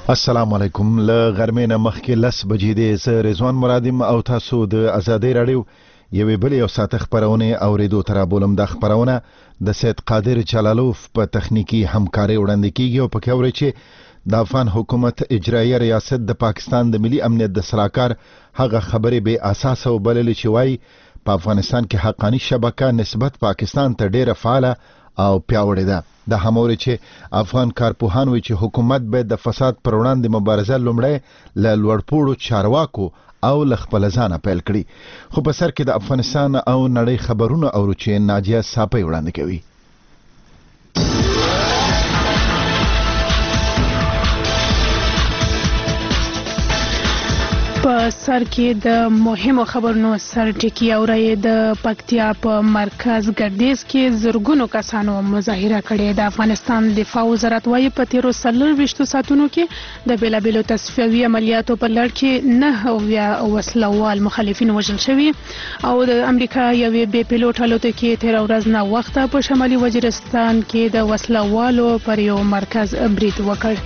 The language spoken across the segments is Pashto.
السلام علیکم. له غرمې نه مخکې 10 بجې دی. زه رضوان مرادم او تاسو د ازادۍ رادیو یوې بلې او ساعت خبرونه اوریدو تر بولم. د خبرونه د سید قادر جلالوف په تخنیکی همکاري وړاندې کیږي او پکې اوري چې د افغان حکومت اجرایي ریاست د پاکستان د ملي امنیت د سلاکار هغه خبرې به اساس او بلل چې وای په افغانستان کې حقانی شبکه نسبت پاکستان ته ډیره فعاله او پیاوړې ده. د هموري چې افغان کارپوهان وی چې حکومت به د فساد پر وړاندې مبارزه لومړی له لوړپوړو چارواکو او ل خپل ځانه پیل کړي. خو په سر کې د افغانستان او نړۍ خبرونه اورو چې ناجیه صاحب وړاندې کوي. په سر کې د مهمو خبرونو سر ټکی اوري. د پکتیا په مرکز ګردیز کې زرګونو کسانو مظاهره کړې. د افغانستان دفاع وزارت وايي په تیرو 24 ساعتونو کې د بیلابیلو تصفیوي عملیاتو په لړ کې 9 وسلوال مخالفین وژل شوي او د امریکا یوې بې پیلوټ الوتکې تیر ورځ نه وخته په شمالي وزیرستان کې د وسلوالو پر یو مرکز برید وکړ.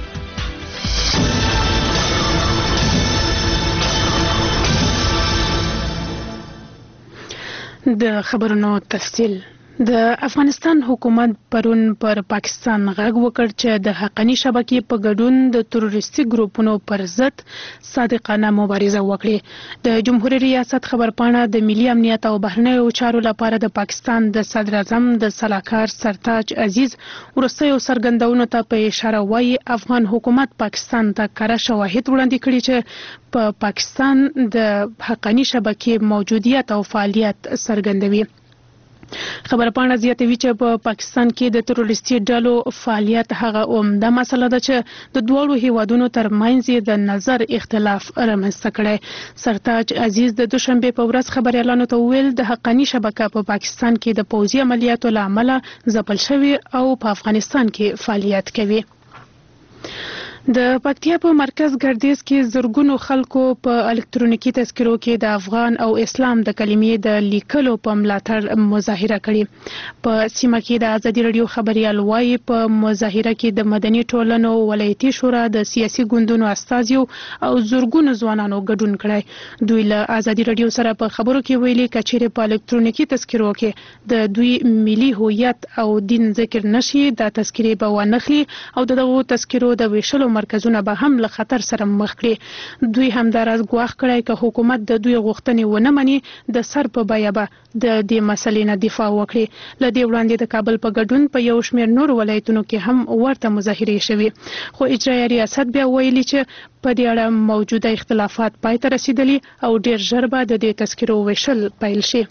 د خبرونو تفصیل. د افغانستان حکومت پرون پر پاکستان غږ وکړ چې د حقانی شبکې په ګډون د تروریستي ګروپونو پر ضد صادقانه مبارزه وکړي. د جمهوریت ریاست خبرپاڼه د ملي امنیت او بهرنیو چارو لپاره د پاکستان د صدر اعظم د سلاکار سرتاج عزیز وروستیو څرګندونو ته په اشاره وایي افغان حکومت پاکستان ته کره شواهد وړاندې کړي چې په پاکستان د حقانی شبکې موجودیت او فعالیت څرګندوي. خبرپاڼه زیاتوي چې په پاکستان کې د تروریستي ډلو فعالیت هغه عمده مسله ده چې د دوړو هیوادونو ترمنځ د نظر اختلاف رامنځته کړي. سرتاج عزیز د دوشنبه په ورځ خبريالانو ته ویل د حقانی شبکه په پاکستان کې د پوځي عملیاتو لامل ځپل شوی او په افغانستان کې فعالیت کوي. د پکتیا په مرکز ګردیز کې زرګونو خلکو په الکترونیکي تذکرو کې د افغان او اسلام د کلمې د لیکلو په ملاتړ مظاهره کړې. په سیمه کې د ازادي رادیو خبريال وايي په مظاهره کې د مدني ټولنو ولایتي شورا د سیاسي ګوندونو استازیو او زرګونو ځوانانو ګډون کړی. دوی له ازادي رادیو سره په خبرو کې ویلي کچېره په الکترونیکي تذکرو کې د دوی ملي هویت او دین ذکر نشي د تذکرې به ونخلي او دغه تذکرو د ویشلو مرکزونه به هم له خطر سره مخ کړي. دوی هم دا راز ګواښ کړی که حکومت د دوی غوښتنې ونه مني د سر په بیه به د دې مسلې نه دفاع وکړي. له دې وړاندې د کابل په ګډون په یو شمېر نور ولایتونو کې هم ورته مظاهرې شوي خو اجرایي ریاست بیا ویلي چې په دې اړه موجوده اختلافات پای ته رسیدلي او ډیر ژر به د دې تذکرو ویشل پیل شي.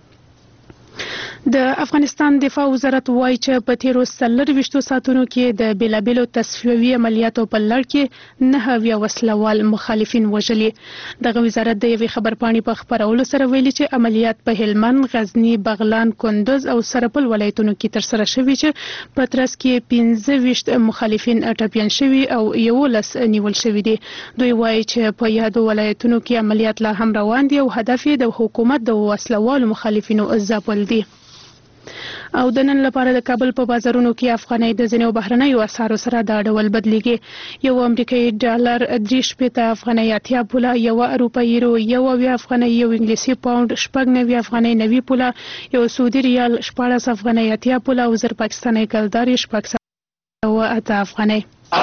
د افغانستان دفاع وزارت وایي چې په تیرو 24 ساعتونو کې د بیلابیلو تصفیوي عملیاتو په لړ کې 9 وسلوال مخالفین وژلي. دغه وزارت د یوې خبرپاڼې په خبرولو سره ویلي چې عملیات په هلمند، غزنی، بغلان، کندوز او سرپل ولایتونو کې ترسره شوي چې په ترڅ کې 15 مخالفین ټپیان شوي او 11 نیول شوي دي. دوی وایي چې په یادو ولایتونو کې عملیات لا هم روان دي او هدف یې د حکومت د وسلوالو مخالفینو ځپل دي. او د نن لپاره د کابل په بازارونو کې افغانۍ د ځینو بهرنیو اسعارو سره دا ډول بدلیږي. یو امریکایي ډالر 3.80 افغانۍ 80 پوله، یو اروپایي یورو 1 افغانۍ، یو انګلیسي پاوند 90 افغانۍ 90 پوله، یو سعودي ریال 14 افغانۍ 80 پوله او زر پاکستاني کلدار 8 افغانۍ.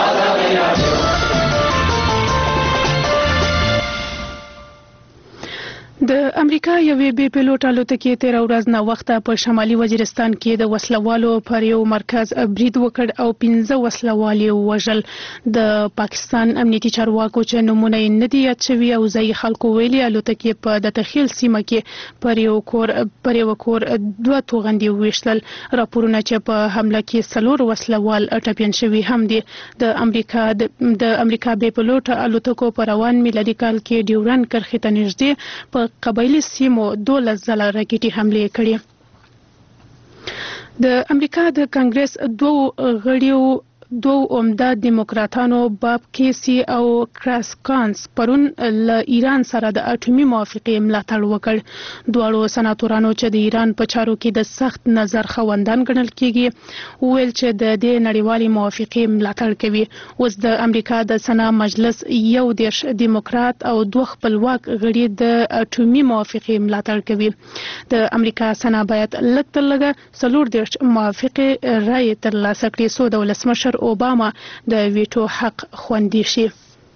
د امریکا یوې بې پیلوټ الوتکې تیر ورځ نه وخته په شمالي وزیرستان کې د وسلوالو پر یو مرکز برید وکړ او 15 وسلوال یې وژل. د پاکستان امنیتي چارواکو چې نومونه یې نه دي یاد شوي او ځایي خلکو ویلي الوتکې په د تخیل سیمه کې پر یو کور 2 توغندي وویشتل. راپورونه چې په حمله کې 4 وسلوال ټپیان شوي هم دي. د امریکا بې پیلوټ الوتکو په روان میلادي کال کې ډیورن کرښې ته نږدې په قبایلي سیمو 12 ځله راکټي حملې کړې. د امریکا د کانګرس 2 غړیو دوه عمده دیموکراتانو باب کیسی او کراس کانس پرون له ایران سره د اټومي موافقې ملاتړ وکړ. دواړو سناتورانو چې د ایران په چارو کې د سخت نظر خوندان ګڼل کیږي ویل چې د دې نړیوالې موافقې ملاتړ کوي. اوس د امریکا د سنا مجلس 11 دیموکرات او 2 خپلواک غړي د اټومي موافقې ملاتړ کوي. د امریکا سنا باید لږ تر لږه 40 موافقې رائے ترلاسه کړي څو د ولسمشر اوباما د ویټو حق خوندي شي.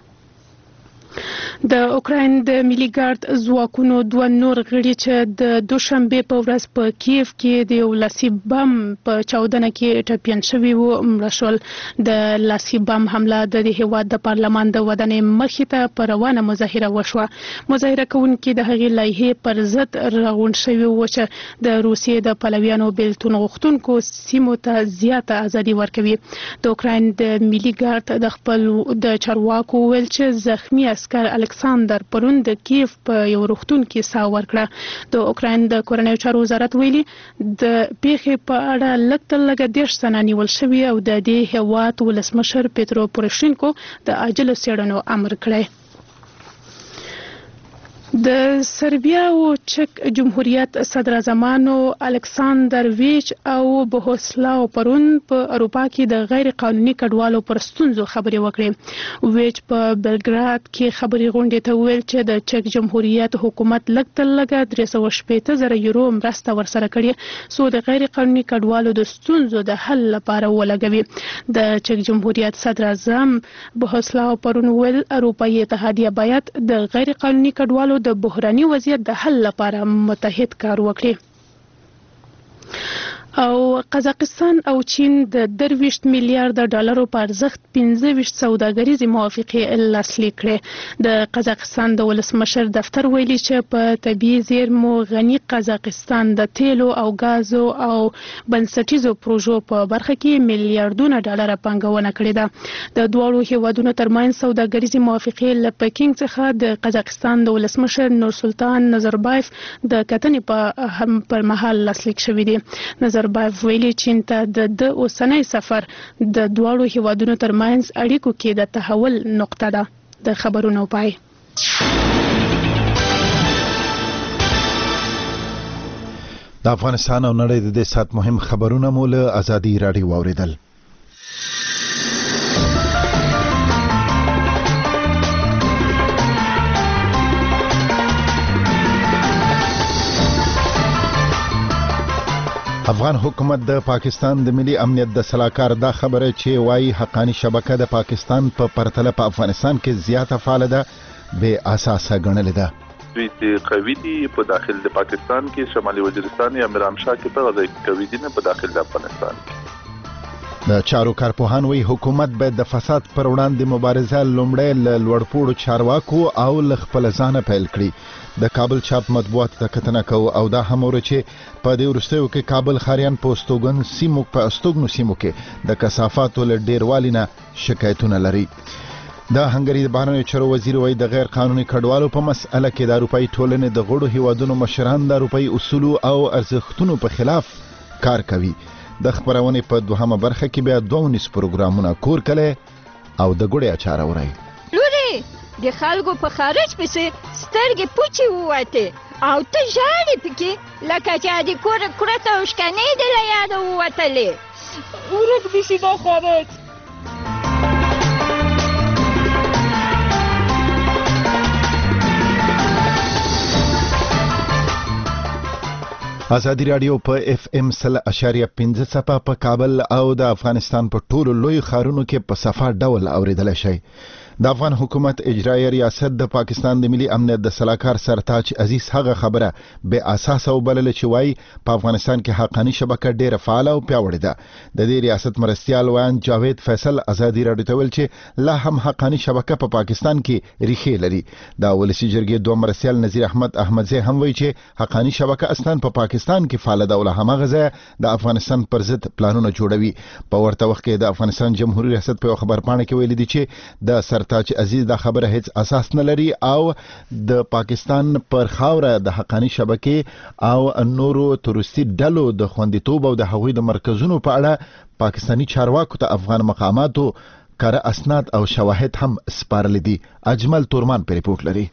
د اوکراین د ملي ګارد ځواکونو 2 نور غړي چې د دوشنبه په ورځ په کیف کې د یو لاسي بم په چاودنه کې ټپیان شوي وو مړه شول. د لاسي بم حمله د هیواد د پارلمان د ودانۍ مخې ته په روانه مظاهره وشوه. مظاهره کوونکي د هغې لایحې پر ضد راغونډ شوي وو چې د روسیې د پلویانو بیلتون غوښتونکو سیمو ته زیاته ازادي ورکوي. د اوکراین د ملي ګارد د خپل د چارواکو ویل چې زخمی عسكر الکساندر پرون د کیف په یو روغتون کې ساه ورکړه. د اوکراین د کورنیو چارو وزارت ویلي د پیښې په اړه لږ تر لږه 10 تنه نیول شوي او د دې هیواد ولسمشر پیترو پوروشینکو د عاجله څېړنو امر کړی. د سربیا او چک جمهوریت صدر اعظمانو الکساندر ویچ او بوهسلاو پرون په اروپا کې د غیر قانوني کډوالو پر ستونزو خبرې وکړې. ویچ په بلګراد کې خبري غونډې ته ویل چې د چک جمهوریت حکومت لږ تر لږه 380,000 یورو مرسته ورسره کړې څو د غیر قانوني کډوالو د ستونزو د حل لپاره ولګوي. د چک جمهوریت صدر اعظم بوهسلاو پرون ویل اروپایي اتحادیه باید د غیر قانوني کډوالو د بحراني وضعیت د حل لپاره متحد کار وکړي. او قزاقستان او چین د 23 میلیارډ ډالرو په ارزښت 25 سوداګریزي موافقې لاسلیک کړې. د قزاقستان د ولسمشر دفتر ویلي چې په طبيعي زیرمو غني قزاقستان د تیلو او غازو او بنسټیزو پروژو په برخه کې میلیارډونه ډالر پانګونه کړې ده. د دوه هیوادونو ترمنځ سوداګریزي موافقې له پکینګ څخه د قزاقستان د ولسمشر نورسلطان نظربایف د کتنې په مهال لاسلیک شوې دي. نظربایف ویلي چین ته د اوسنۍ سفر د دواړو هیوادونو ترمنځ اړیکو کې د تحول نقطه ده. د خبرونو پای. د افغانستان او نړۍ د دې سات مهم خبرونه مو له ازادي راډیو واوریدل. افغان حکومت د پاکستان د ملي امنیت د سلاکار دا خبره چې وايي حقانی شبکه د پاکستان په پرتله په افغانستان کې زیاته فعال ده به اساسه ګڼل ده. دوی چې قوي دي په داخل د پاکستان کې شمالي وزیرستان یا میران شاه کې په غځای کې قوي دي نه په داخل د افغانستان کې. د چارو کارپوهان وی حکومت باید د فساد پر وړاندې مبارزه لومړی له لوړپوړو چارواکو او له خپل ځانه پیل کړي. د کابل چاپ مطبوعات ته کتنه کوي او دا هم ور چې په دې ورستیو کې کابل خاریان پوسټوګن سیمو په استوګنو سیمو کې د کثافاتو له ډیروالینه شکایتونه لري. د هنګری د بهرنیو چارو وزیر وایي د غیر قانوني کډوالو په مسأله کې د اروپאי ټولنې د غړو هیوادونو مشران د اروپאי اصولو او ارزښتونو په خلاف کار کوي. د خبرونې په دوهمه برخه کې بیا 2 پروګرامونه کور کله او د ګړې اچار اوري. د خلکو په خارج پسې سترګې پوچې ووتې او ته ژاړې پکې لکه چې د کور کرته او شکنې دې له یاده ووتلې. ورک دې شي دا خارج. ازادي رادیو په FM 100.5 صفه په کابل او د افغانستان په ټولو لوی ښارونو کې په صفه ډول اوریدل شي. د افغان حکومت اجرایی ریاست د پاکستان د ملي امنیت د سلاکار سرتاج عزیز هغه خبره به اساس او بلل چې وای په افغانستان کې حقانی شبکه ډیره فعال او پیاوړې ده. د دې ریاست مرستيال وان جاوید فیصل ازادي رادیو ته ویل چې لا هم حقانی شبکه په پاکستان کې ریښې لري. دا ولسی جرګې دوه مرستيال نذیر احمد احمدزی هم وایي چې حقانی شبکه اصلا په پاکستان کې فعال ده او له همغه ځای د افغانستان پر ضد پلانونه جوړوي. په ورته وخت کې د افغانستان جمهوریت ریاست په خبر پاڼه کې ویل دي چې د سرتاج عزیز دا خبره هیڅ اساس نه لري او د پاکستان پر خاوره د حقانی شبکې او نورو تروریستي ډلو د خوندیتوب او د هغوی د مرکزونو په اړه پاکستانی چارواکو ته افغان مقاماتو کره اسناد او شواهد هم سپارل دي. اجمل تورمان په ریپورت لري.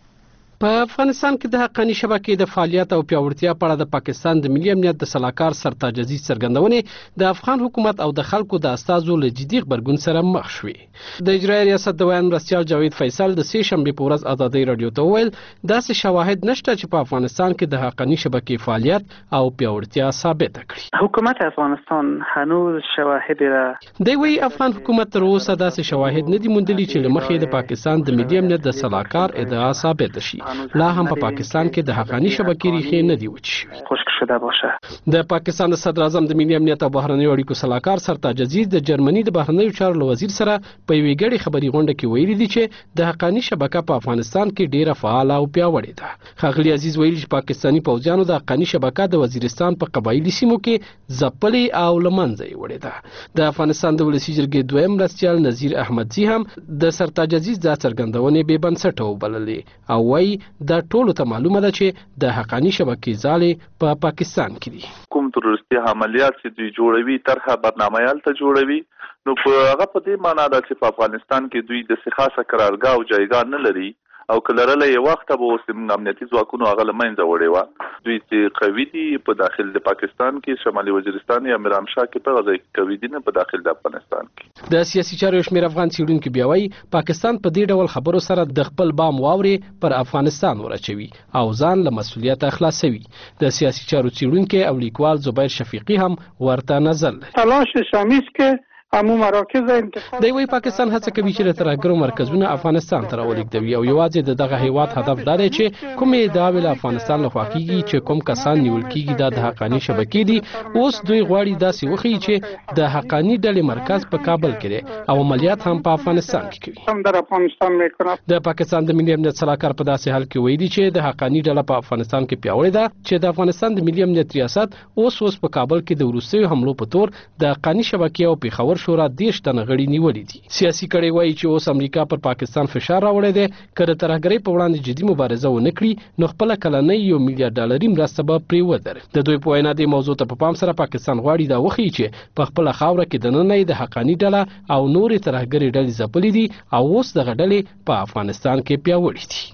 په افغانستان کې د حقانی شبکې د فعالیت او پیاوړتیا په اړه د پاکستان د ملي امنیت د سلاکار سرتاج عزیز څرګندونې د افغان حکومت او د خلکو د استازو له جدي غبرګون سره مخ شوې. د اجرایي ریاست د ویان مرستیال جاوید فیصل د سې شنبې په ورځ ازادۍ رادیو ته وویل داسې شواهد نشته چې په افغانستان کې د حقانی شبکې فعالیت او پیاوړتیا ثابته کړي. حکومت افغانستان هنوز شواهد را دی وی افغان حکومت تر اوسه داسې شواهد نه دي موندلي چې له مخې د پاکستان د ملي امنیت د سلاکار ادعا ثابت شي. لا هم په پاکستان کې د حقانی شبکې ریښې نه دی وچې خشک شده باشه. د پاکستان د صدر اعظم د ملي امنیت او بهرنیو اړیکو سلاکار سرتاج عزیز د جرمني د بهرنیو چارو وزیر سره په یوې ګډې خبري غونډه کې ویلي دي چې د حقانی شبکه په افغانستان کې ډیره فعال او پیاوړې ده. ښاغلي عزیز ویلي چې پاکستاني پوځیانو د حقانی شبکه د وزیرستان په قبایلی سیمو کې ځپلې او لمنځه یې وړې ده. د افغانستان د ولسی جرګې دویم مرستیال نذیر احمدزي هم د سرتاج عزیز د څرګندونې بې بنسټه وبللې او وايي د ټولو ته معلومه ده چې د حقانی شبکې ځالې په پاکستان کې دي. کوم تروریستي عملیات چې دوی جوړوي طرحه برنامه‌یال ته جوړوي نو په هغه په دې معنا ده چې په افغانستان کې دوی د خاصه قرارګاه او جایګاه نه لري او کلرله یو وخت به اوس امنیتي ځواکونو هغه لمنځه وړي و. دوی چې قوي دي په داخل د پاکستان کې شمالي وزیرستان یا میرامشاه کې په غځای کې قوي دي نه په داخل د افغانستان کې. د سیاسي چارو شمیر افغان څېړونکو بیا وایي پاکستان په دې ډول خبرو سره د خپل بام واوري پر افغانستان ورچوي او ځان له مسؤلیت خلاصوي. د سیاسي چارو څېړونکو او لیکوال زبیر شفیقی هم ورته نظر لري. تلاش شامیز که امو مراکز انتخاب دی وی پاکستان هڅه کوي چې د ترهګرو مرکزونه افغانستان ته راولېږدوي او یوازې دغه هیواد هدف دا دی چې کومې ادعاوې له افغانستان لخوا کیږي چې کوم کسان نیول کیږي دا د حقانی شبکې دي. اوس دوی غواړي داسې وښیي چې د حقانی ډلې مرکز په کابل کې دی او عملیات هم په افغانستان کې کوي. هم در افغانستان میکنه. د پاکستان د ملي امنیت سلاکار په داسې حال کې ویلي چې د حقانی ډله په افغانستان کې پیاوړې ده چې د افغانستان د ملي امنیت ریاست اوس په کابل کې د وروستیو حملو په تور د حقانی شبکې او پیښور شورا 10 تنه غړي نیولې دي. سیاسي کړي وایي چې اوس امریکا پر پاکستان فشار راوړی دی که د ترهګرۍ په وړاندې جدي مبارزه ونه کړي نو خپله کلنۍ $1 میلیارډ مرسته به پرې ودري. د دوی په وینا دې موضوع ته په پام سره پاکستان غواړي دا وښیي چې په خپله خاوره کې دننه د حقانی ډله او نورې ترهګرې ډلې ځپلې دي او اوس دغه ډلې په افغانستان کې پیاوړې دي.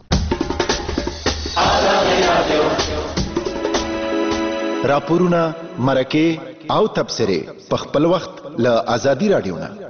راپورونه مرکه او تبصره په خپل وخت له ازادي رادیو نه.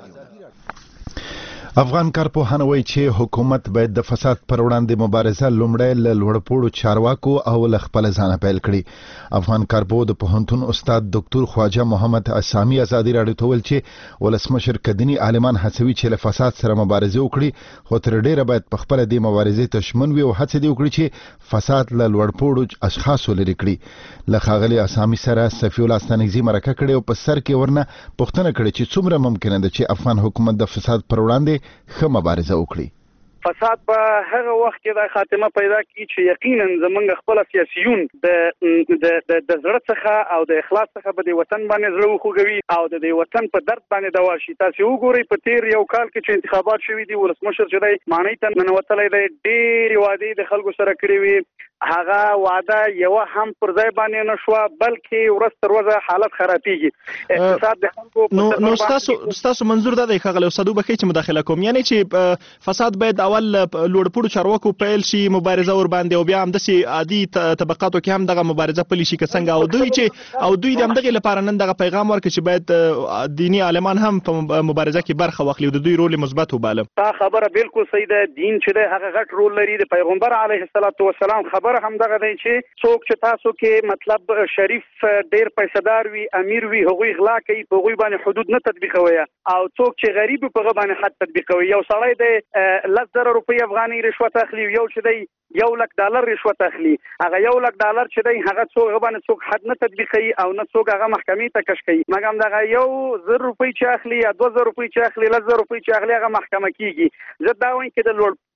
افغان کارپوهان وایي چې حکومت باید د فساد پر وړاندې مبارزه لومړی له لوړپوړو چارواکو او له خپل ځانه پیل کړي. افغان کارپوه د پوهنتون استاد ډاکټر خواجه محمد اسامي ازادي رادیو ته ویل چې ولسمشر کدني عالمان هڅوي چې له فساد سره مبارزه وکړي خو تر ډیره باید په خپل د مبارزې ته شمن وي او هڅه دی وکړي چې فساد له لوړپوړو اشخاصو لري کړي. له ښاغلي اسامي سره صفي الله ستانکزي مرکه کړې او په سر کې ورنه پوښتنه کړې چې څومره ممکنه ده چې افغان حکومت د فساد پر وړاندې ښه مبارزه وکړي. فساد په هغه وخت کې د خاتمه پیدا کی چې یقینا زمونږ خپل سیاسيون د زړه څخه او د اخلاص څخه په دې وطن باندې زړه وخوږوي او د دې وطن په درد باندې دوا شي. تاسو وګورئ په تیر یو کال کې چې انتخابات شوي دي ولسمشر چې دی معنی ته ننوتلی دی ډېرې وعدې د خلکو سره کړې وي هغه وعده یو هم پر ځای باندې نشوه بلکې ورځ تر ورځه حالت خرابېږي. اقتصاد د خلکو نو ستاسو منظور دا دی ښاغلی استاد وبښئ چې مداخله کوم یعنی چې فساد باید اول لوړپوړو چارواکو پیل شي مبارزه ور باندې او بیا همداسې عادي طبقاتو کې هم دغه مبارزه پلی شي که څنګه او دوی د همدغې لپاره نن دغه پیغام ورکړي چې باید دیني عالمان هم په مبارزه کې برخه واخلي او د دوی رول مثبت وباله. دا خبره بالکل صحیح ده. دین چې دی هغه غټ رول لري. د پیغمبر علیه السلام خبره هم دغه دی چې څوک چې تاسو کې مطلب شریف ډېر پیسه‌دار وي امیر وي هغوی غلا کوي په هغوی باندې حدود نه تطبیقوي او څوک چې غریب په هغه باندې حد تطبیقوي. یو سړی د $1,00,000 افغاني رشوت اخلي یو چې دی $1,00,000 رشوت اخلي هغه $1,00,000 چې دی هغه څوک باندې څوک حد نه تطبیقوي او نه څوک هغه محکمې ته کش کوي مګر دغه $1,000 چې اخلي یا $2,000 چې اخلي $1,000 چې اخلي هغه محکمه کیږي. زه دا وایم چې د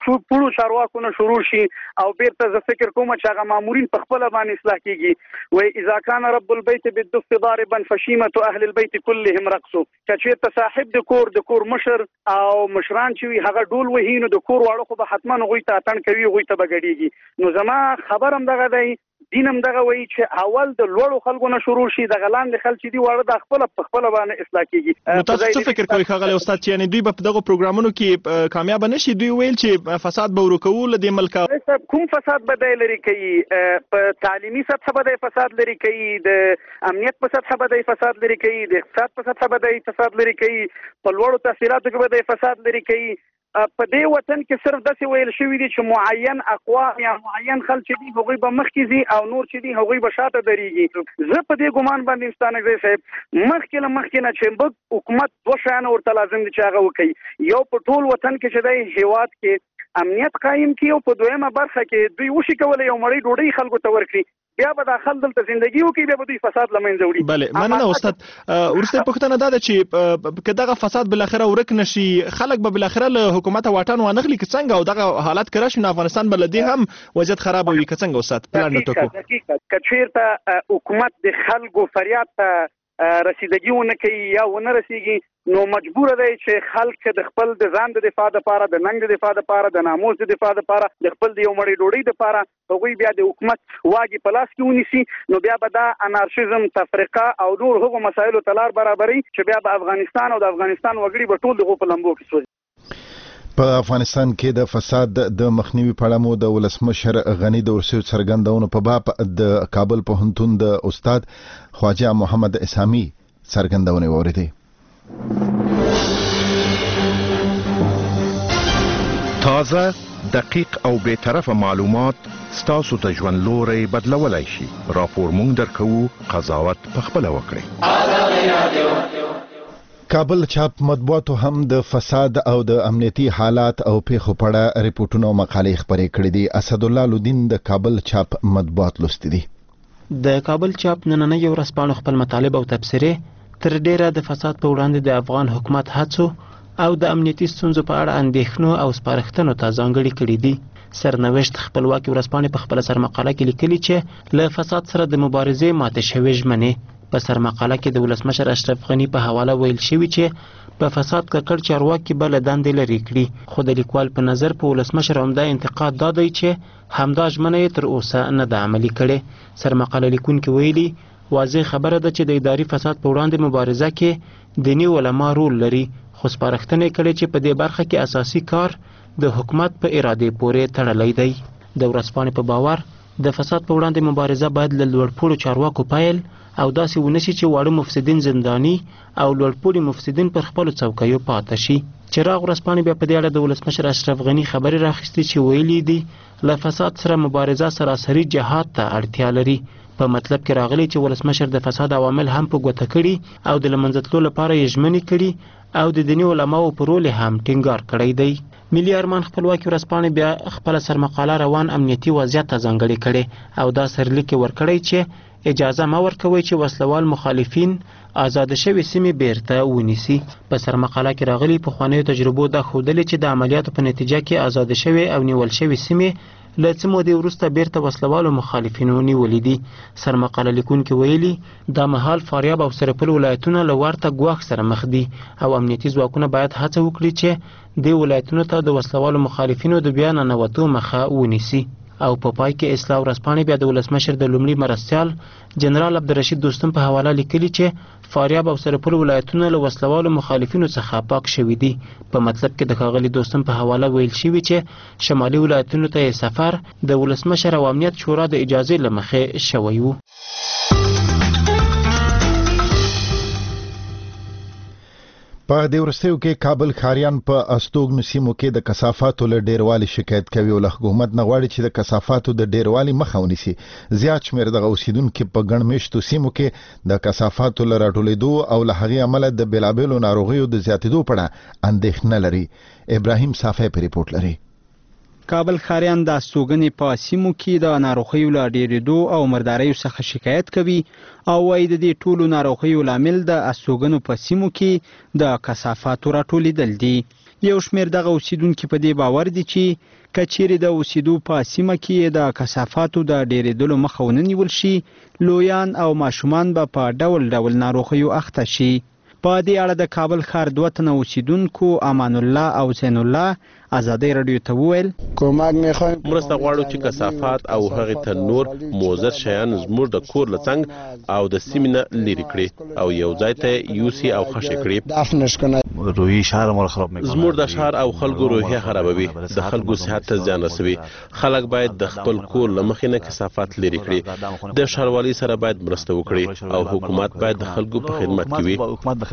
پړو چارواکو نه شروع شي او بیرته ز فکر کوم چې هغه مامورین په خپل باندې اصلاح کیږي وای اذا كان رب البيت بالدف ضاربا فشيمه اهل البيت كلهم رقصوا کچې ته صاحب د کور مشر او مشران چې هغه ډول وهینو د کور واړو خو به حتما غوي ته اتن کوي غوي ته بغړيږي نو زما خبرم دغه دی دینم دغه وایي چې اول د لوړو خلکو نه شروع شي د غلان د خلک دي واړه د خپل باندې اصلاح کیږي نو تاسو څه فکر کوئ خغل استاد چې یعنی دوی په دغه پروګرامونو کې کامیاب نشي دوی ویل چې فساد به ورکول د ملک کوم فساد بدای لري کوي په تعلیمي سطح بدای فساد لري کوي د امنیت په سطح بدای فساد لري کوي د اقتصاد په سطح بدای فساد لري کوي په لوړو تحصیلاتو کې بدای فساد لري کوي په دې وطن کې صرف داسې ویل شوی دي چې معین اقوام یا معین خلک دي هغوی به مخکې ځي او نور چې دي هغوی به شاته درېږي زه په دې ګمان باندې ستانګزی صاحب مخکې نه چې حکومت دوه شیان ورته لازم دي چې هغه وکړي یو په ټول وطن کې چې دی هیواد کې امنیت قائم کړي او په دویمه برخه کې دوی وشي کولی یو مړی ډوډۍ خلکو ته ورکړي بیا به داخل دلته ژوندۍ وکړي بیا به دوی فساد لمنځه وړي بله مننه استاد ورسته پوښتنه دا ده چې که دغه فساد بالاخره ورک نشي خلک به بالاخره له حکومت واټن وانخلي که څنګه او دغه حالات که راشي نو افغانستان به له دې هم وضعیت خراب وي که څنګه استاد پلان نه ټکو که چېرته حکومت د خلکو فریاد ته رسیدګي ونه کوي یا ونه رسیږي نو مجبور دی چې خلک د خپل د ځان د دفاع لپاره د ننګ د دفاع لپاره د ناموس د دفاع لپاره د خپل د یو مړی ډوډۍ لپاره هغوی بیا د حکومت واګي په لاس کې ونیسي نو بیا به دا انارشیزم تفریقه او نور هغو مسایلو ته لار برابري چې بیا به افغانستان او د افغانستان وګړي به ټول دغو په لمبو کې سوځي په افغانستان کې د فساد د مخنیوي په اړه مو د ولسمشر غنی د ورسېدو څرګندونو په باب د کابل پوهنتون د استاد خواجه محمد اسامي څرګندونې واوریدې تازه دقیق او بی‌طرفه معلومات ستاسو د ژوند لوري بدلولای شي راپور مونږ درکو قضاوت په خپل وکړئ کابل چاپ مطبوعاتو هم د فساد او د امنیتي حالات او پیښو په اړه ریپورتونه او مقالې خپرې کړې دي اسد الله لودین د کابل چاپ مطبوعات لوستي دي د کابل چاپ نننۍ ورځپاڼو خپل مطالب او تبصرې تر ډیره د فساد په وړاندې د افغان حکومت هڅو او د امنیتي ستونزو په اړه اندېښنو او سپارښتنو ته ځانګړي کړي دي سرنوشت خپلواکي ورځپاڼې په خپله سرمقاله کې لیکلي چې له فساد سره د مبارزې ماتې شوې ژمنې په سرمقاله کې د ولسمشر اشرف غنی په حواله ویل شوي چې په فساد ککړ چارواکي به له دندې لرې کړي خو د لیکوال په نظر په ولسمشر عمده انتقاد دا دی چې همدا ژمنه یې تر اوسه نه ده عملي کړې سرمقاله لیکونکي ویلي واضح خبره ده چې د اداري فساد په وړاندې مبارزه کې دیني علما رول لري خو سپارښتنې کړي چې په دې برخه کې اساسي کار د حکومت په ارادې پورې تړلی دی د ورځپاڼې په باور د فساد په وړاندې مبارزه باید له لوړپوړو چارواکو پیل او داسې ونشي چې واړه مفسدین زنداني او لوړپوړي مفسدین پر خپلو څوکیو پاته شي چراغ ورځپاڼې بیا په دې اړه د ولسمشر اشرف غني خبرې راخیستې چې ویلي دي له فساد سره مبارزه سراسري جهاد ته اړتیا لري په مطلب کې راغلی چې ولسمشر د فساد عوامل هم په ګوته کړي او د له منځه تلو لپاره یې ژمنې کړي او د دیني علماو په رول هم ټینګار کړی دی ملي ارمان خپلواکي ورځپاڼې بیا خپله سرمقاله روان امنیتي وضعیت ته ځانګړې کړې او دا سرلیک یې ورکړی چې اجازه ما ورکوي چې وسلوال مخالفین آزاد شوي سیمې بیرته ونیسي په سرمقاله کې راغلي پخوانیو تجربو دا ښودلې چې د عملیاتو په نتیجه کې آزاد شوي او نیول شوي سیمې له څه مودې وروسته بیرته وسلوالو مخالفینو نیولي دي سرمقاله لیکونکي ویلي دا مهال فاریاب او سرپل ولایتونه له ورته ګواښ سره مخ دي او امنیتي ځواکونه باید هڅه وکړي چې دې ولایتونو ته د وسلوالو مخالفینو د بیا ننوتو مخه ونیسي او په پای کې اصلاح ورځپاڼې بیا د ولسمشر د لومړي مرستیال جنرال عبدالرشید دوستم په حواله لیکلي چې فاریاب او سرپل ولایتونه له وسلوالو مخالفینو څخه پاک شوي دي په مطلب کې د ښاغلي دوستم په حواله ویل شوي چې شمالي ولایتونو ته یې سفر د ولسمشر او امنیت شورا د اجازې له مخې شوی و په دې وروستیو کې کابل ښاریان په استوګنو سیمو کې د کثافاتو له ډیروالي شکایت کوي او له حکومت نه غواړي چې د کثافاتو د ډیروالي مخه ونیسي زیات شمېر دغه اوسیدونکي په ګڼ مېشتو سیمو کې د کثافاتو له راټولېدو او له هغې عمله د بېلابېلو ناروغیو د زیاتېدو په اړه اندېښنه لري ابراهیم صافی په ریپورټ لري کابل ښاریان د استوګنې په سیمو کې د ناروغیو له ډېرېدو او مرداریو څخه شکایت کوي او وایي د دې ټولو ناروغیو لامل د استوګنو په سیمو کې د کثافاتو راټولېدل دي. یو شمېر دغه اوسیدونکي په دې باور دي چې که چیرې د اوسېدو په سیمه کې د کثافاتو د ډېرېدلو مخه ونه نیول شي، لویان او ماشومان به په ډول ډول ناروغیو اخته شي. په دې اړه د کابل ښار 2 تنه اوسیدونکو امان الله او زین الله ازادي رادیو ته وویل مرسته غواړو چې کثافات او هغې ته نور موزر شیان زموږ د کور له څنګ او د سیمې نه لرې کړي او یو ځای ته یوسي او خښې کړي. زموږ د ښار او خلکو روحیه خرابوي، د خلکو صحت ته زیان رسوي. خلک باید د خپل کور له مخې نه کثافات لرې کړي. د ښاروالۍ سره باید مرسته وکړي او حکومت باید د خلکو په خدمت کې وي.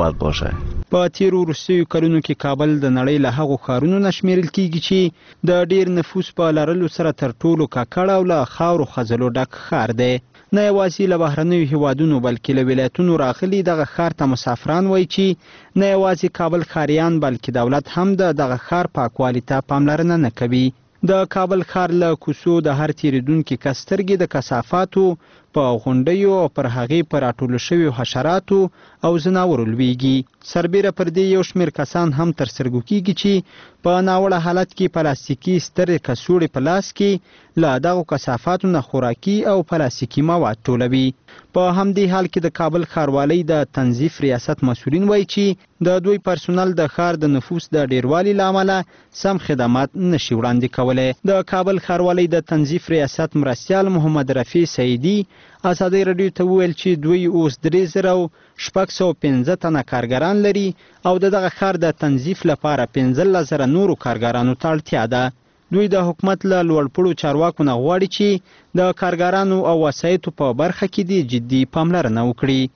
په تیرو وروستیو کلونو کې کابل د نړۍ له هغو ښارونو نه شمیرل کیږي چې د ډیر نفوس په لرلو سره تر ټولو ککړ او له خاورو خځلو ډک ښار دی. نه یوازې له بهرنیو هیوادونو بلکې له ولایتونو راغلي دغه ښار ته مسافران وایي چې نه یوازې کابل ښاریان بلکې دولت هم د دغه ښار پاکوالي ته پاملرنه نه کوي. د کابل ښار له کوڅو د هر تیریدونکي کس سترګې د کثافاتو په غونډیو او پر هغې په راټولو شویو حشراتو او ځناورو لویږي. سربیره پر دې یو شمېر کسان هم تر سترګو کیږي چې په ناوړه حالت کې پلاستیکي سترې کڅوړې په لاس کې له دغو کثافاتو نه خوراکي او پلاستیکي مواد ټولوي. په همدې حال کې د کابل ښاروالۍ د تنظیف ریاست مسؤلین وایي چې د دوی پرسونل د ښار د نفوس د ډیروالي له امله سم خدمات نشي وړاندې کولی. د کابل ښاروالۍ د تنظیف ریاست مرستیال محمد رفیع سعیدي ازادي رادیو ته وویل چې دوی اوس 3615 تنه کارګران لري او دغه ښار د تنظیف لپاره 15000 نورو کارګرانو ته اړتیا ده. دوی د حکومت له لوړپوړو چارواکو نه غواړي چې د کارګرانو او وسایطو په برخه کې د جدي پاملرنه وکړي.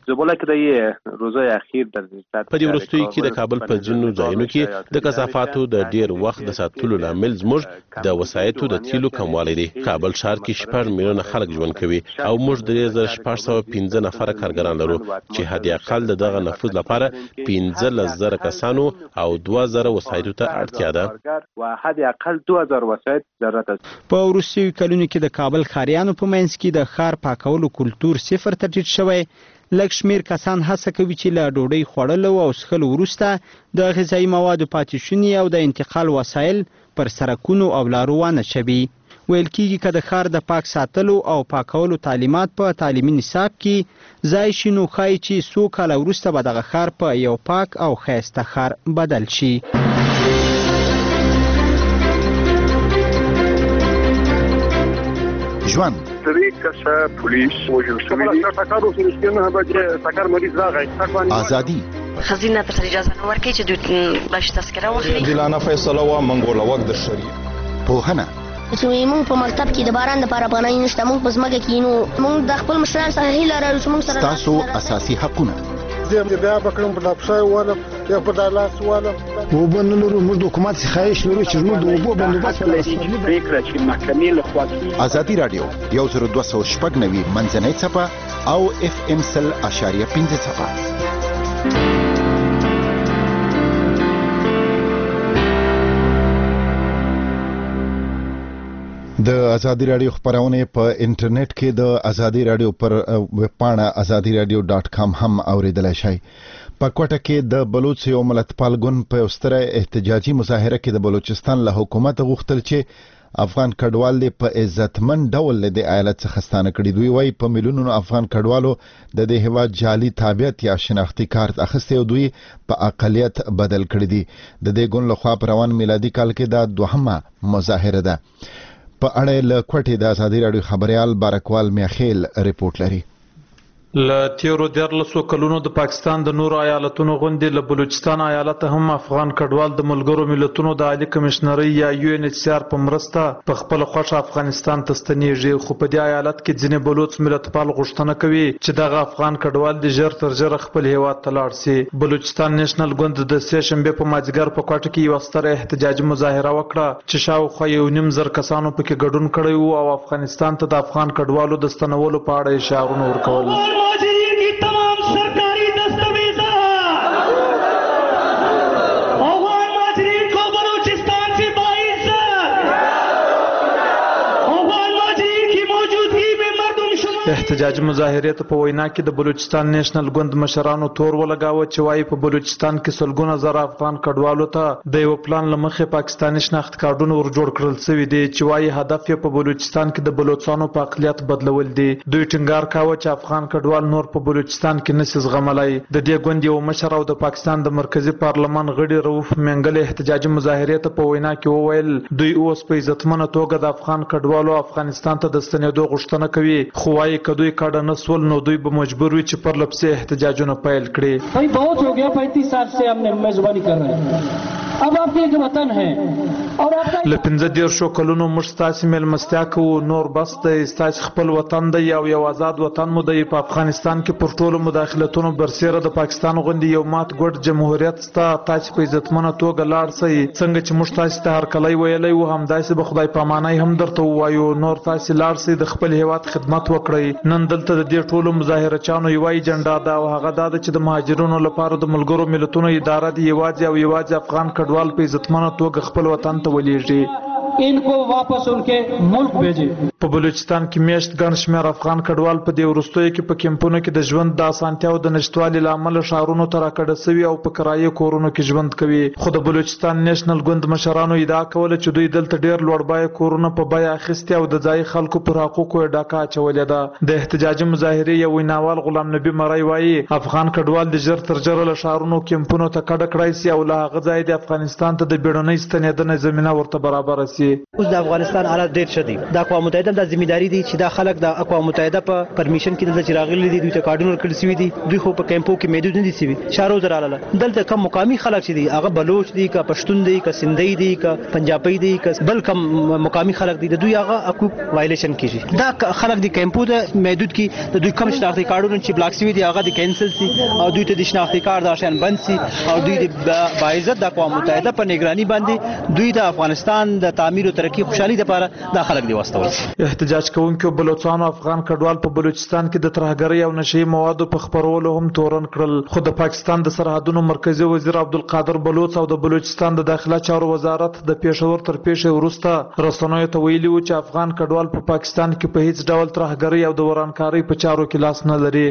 په دې وروستیو کې د کابل په ځینو ځایونو کې د کثافاتو د ډیر وخت د ساتلو لامل زموږ د وسایطو د تیلو کموالی دی. کابل ښار کې 6 میلیونه خلک ژوند کوي او موږ 3615 نفره کارګران لرو چې حد اقل دغه نفوذ لپاره 15000 کسانو او 2000 وسایطو ته اړتیا ده. په وروستیو کلونو کې د کابل ښاریانو په منځ کې د ښار پاکولو کلتور صفر ته ټیټ شوی. لږ شمېر کسان هڅه کوي چې له ډوډۍ خوړلو او څښلو وروسته د غذایي موادو پاتې شونې او د انتقال وسایل پر سړکونو او لارو وانچوي. ویل کېږي که د ښار د پاک ساتلو او پاکولو تعلیمات په تعلیمي نصاب کې ځای شي نو ښایي چې څو کاله وروسته به دغه ښار په یو پاک او ښایسته ښار بدل شي. ژوند ازادي خزینه ته اجازه نه ورکړي چې دوی باش تذکره واخلي. دلانه فیصله وا منګوله وخت د شریعه پوهنه چې موږ په مکتب کې د باران لپاره پناه نشته، موږ په ځمکه کې نو موږ د خپل مشرانو څخه هیله لرو چې موږ سره تاسو اساسي حقونه بیا بکرم په لپسای والا یا په دالاس والا وبنلو موږ حکومت څخه خواهش لرو چې موږ د اوبو بندوبست پریکړه چې محکمې له خوا ازادي رادیو 10290 منځنۍ څپه او FM 100.5 څپه. د ازادي رادیو خبرونه په انټرنیټ کې د ازادي رادیو پر ویب پاڼه azadiradio.com هم اوریدلای شئ. په کوټه کې د بلوچ یو ملتپال ګوند په ستره احتجاجي مظاهره کې د بلوچستان له حکومت غوښتل چې افغان کډوال په عزتمن ډول د ایالت څخه ستانه کړي. دوی وايي په میلیونونو افغان کډوالو د دې هیواد جعلي تابعیت یا شناختی کارت اخیستی او دوی په اقلیت بدل کړي دي. د دې ګوند لخوا په روان میلادي کال کې دا دوهمه مظاهره ده. په اړه له کوټې د ازادي رادیو خبريال بارکوال میاخیل ریپورت لري. له تیرو 14 کلونو د پاکستان د نورو ایالتونو غوندې له بلوچستان ایالت هم افغان کډوال د ملګرو ملتونو د عالی کمشنرۍ یا UNHCR په مرسته په خپل خوښه افغانستان ته ستنیږي. خو په دې ایالت کې ځینې بلوچ ملتپال غوښتنه کوي چې دغه افغان کډوال د ژر تر ژره خپل هیواد ته لاړ سي. بلوچستان نېشنل ګوند د سې شنبې په مازدیګر په کوټه کې یو ستره احتجاجي مظاهره وکړه چې شاوخوا 1.5 کسانو پکې ګډون کړی وو او افغانستان ته د افغان کډوالو د ستنولو په اړه اشارونه ورکول. तमाम सरकारी दस्तावेज़ात अफगान माजरीन को बलूचिस्तान से 22 احتجاجي مظاهرې ته په وینا کې د بلوچستان نېشنل ګوند مشرانو تور ولګاوه چې وایي په بلوچستان کې سلګونه زره افغان کډوالو ته د یو پلان له مخې پاکستاني شناخت کارډونه ور جوړ کړل شوي دي چې وایي هدف یې په بلوچستان کې د بلوچستانو په اقلیت بدلول دي. دوی ټینګار کاوه چې افغان کډوال نور په بلوچستان کې نشي زغملای. د دې ګوند یو مشر او د پاکستان د مرکزی پارلمان غړي رؤف منګل احتجاجي مظاهرې ته په وینا کې وویل دوی اوس په عزتمنه توګه د افغان کډوالو افغانستان ته د ستنېدو غوښتنه کوي، خو وايي که دوی کډه نه سول نو دوی به مجبور وي چې پر لپسې احتجاجونه پیل کړي. भाई बहुत हो गया 35 साल से हमने मेजबानी कर रहे हैं, अब आपके एक वतन है और आपका له 15 کلونو موږ ستاسو مېلمستیا کوو، نور بس د ستاسو خپل وطن دی او یو آزاد وطن مو دی. په افغانستان کې پر ټولو مداخلتونو برسېره د پاکستان غوندي یو مات ګډ جمهوریت ستا، تاسو په عزتمنه توګه لاړ سئ. څنګه چې موږ تاسو ته هرکلی ویلی وو همداسې به خدای پامانۍ هم درته ووایو. نور تاسو لاړ سئ، د خپل هیواد خدمت وکړئ. نن دلته د دې ټولو مظاهرچیانو یوه ایجنډا ده او هغه دا ده چې د مهاجرینو لپاره د ملګرو ملتونو اداره د یوازې افغان کډوال په عزتمنه توګه خپل وطن ته ولېږي. इनको वापस उनके मुल्क भेजे. په بلوچستان کې میاشت ګڼ شمېر افغان کډوال په دې وروستیو کې په کیمپونو کې د ژوند د اسانتیاو د نشتوالي له امله ښارونو ته راکډه سوي او په کرایه کورونو کې ژوند کوي. خو د بلوچستان نېشنل ګوند مشرانو ادعا کوله چې دوی دلته ډېر لوړ بیه کورونه په بیه اخیستي او د ځایي خلکو پر حقوقو یې ډاکه اچولې ده. د احتجاجي مظاهرې یو ویناوال غلام نبي مری وایي افغان کډوال د ژر تر ژره له ښارونو کیمپونو ته کډه کړای سي او له هغه ځایه د افغانستان ته د بیړنۍ ستنېدنې زمینه ورته برابره سي. اوس د افغانستان حالت ډېر ښه دي. د اقوام متحده د ذمہداري دي چې دا خلک د اقوام متحده په پرمیشن کې دلته چې راغلي دي، دوی ته کارډونه ورکړل شوي دي. دوی خو په کیمپو کې محدود نه دي شوي. شهرو ته راغله دلته کم مقامي خلک چې دي هغه بلوچ دي که پښتون دي که سندهي دي که پنجابي دي که بل کم مقامي خلک دي، د دوی هغه حقوق وایلیشن کیږي. دا خلک د کیمپو ته محدود کی د دوی کم شناختی کارډونه چې بلاک شوي دي هغه د کینسل سي او دوی ته د شناختی کارت آشیان بند سي او دوی د باعزت د اقوام متحده په نگرانی باندې دوی د افغانستان د تعمیر او ترقی خوشحالي لپاره دا خلک دی واستول. احتجاج کوونکو بلوچستان افغان کډوال په بلوچستان کې د ترهګرۍ او نشي موادو په خپرولو هم تورن کړل. خو د پاکستان د سرحدونو مرکزی وزیر عبدالقادر بلوچ او د بلوچستان د داخله چارو وزارت د پېښور تر پیښې وروسته رسنیو ته ویلي وو چې افغان کډوال په پاکستان کې په هیڅ ډول ترهګرۍ او د ورانکارۍ په چارو کې لاس نه لري.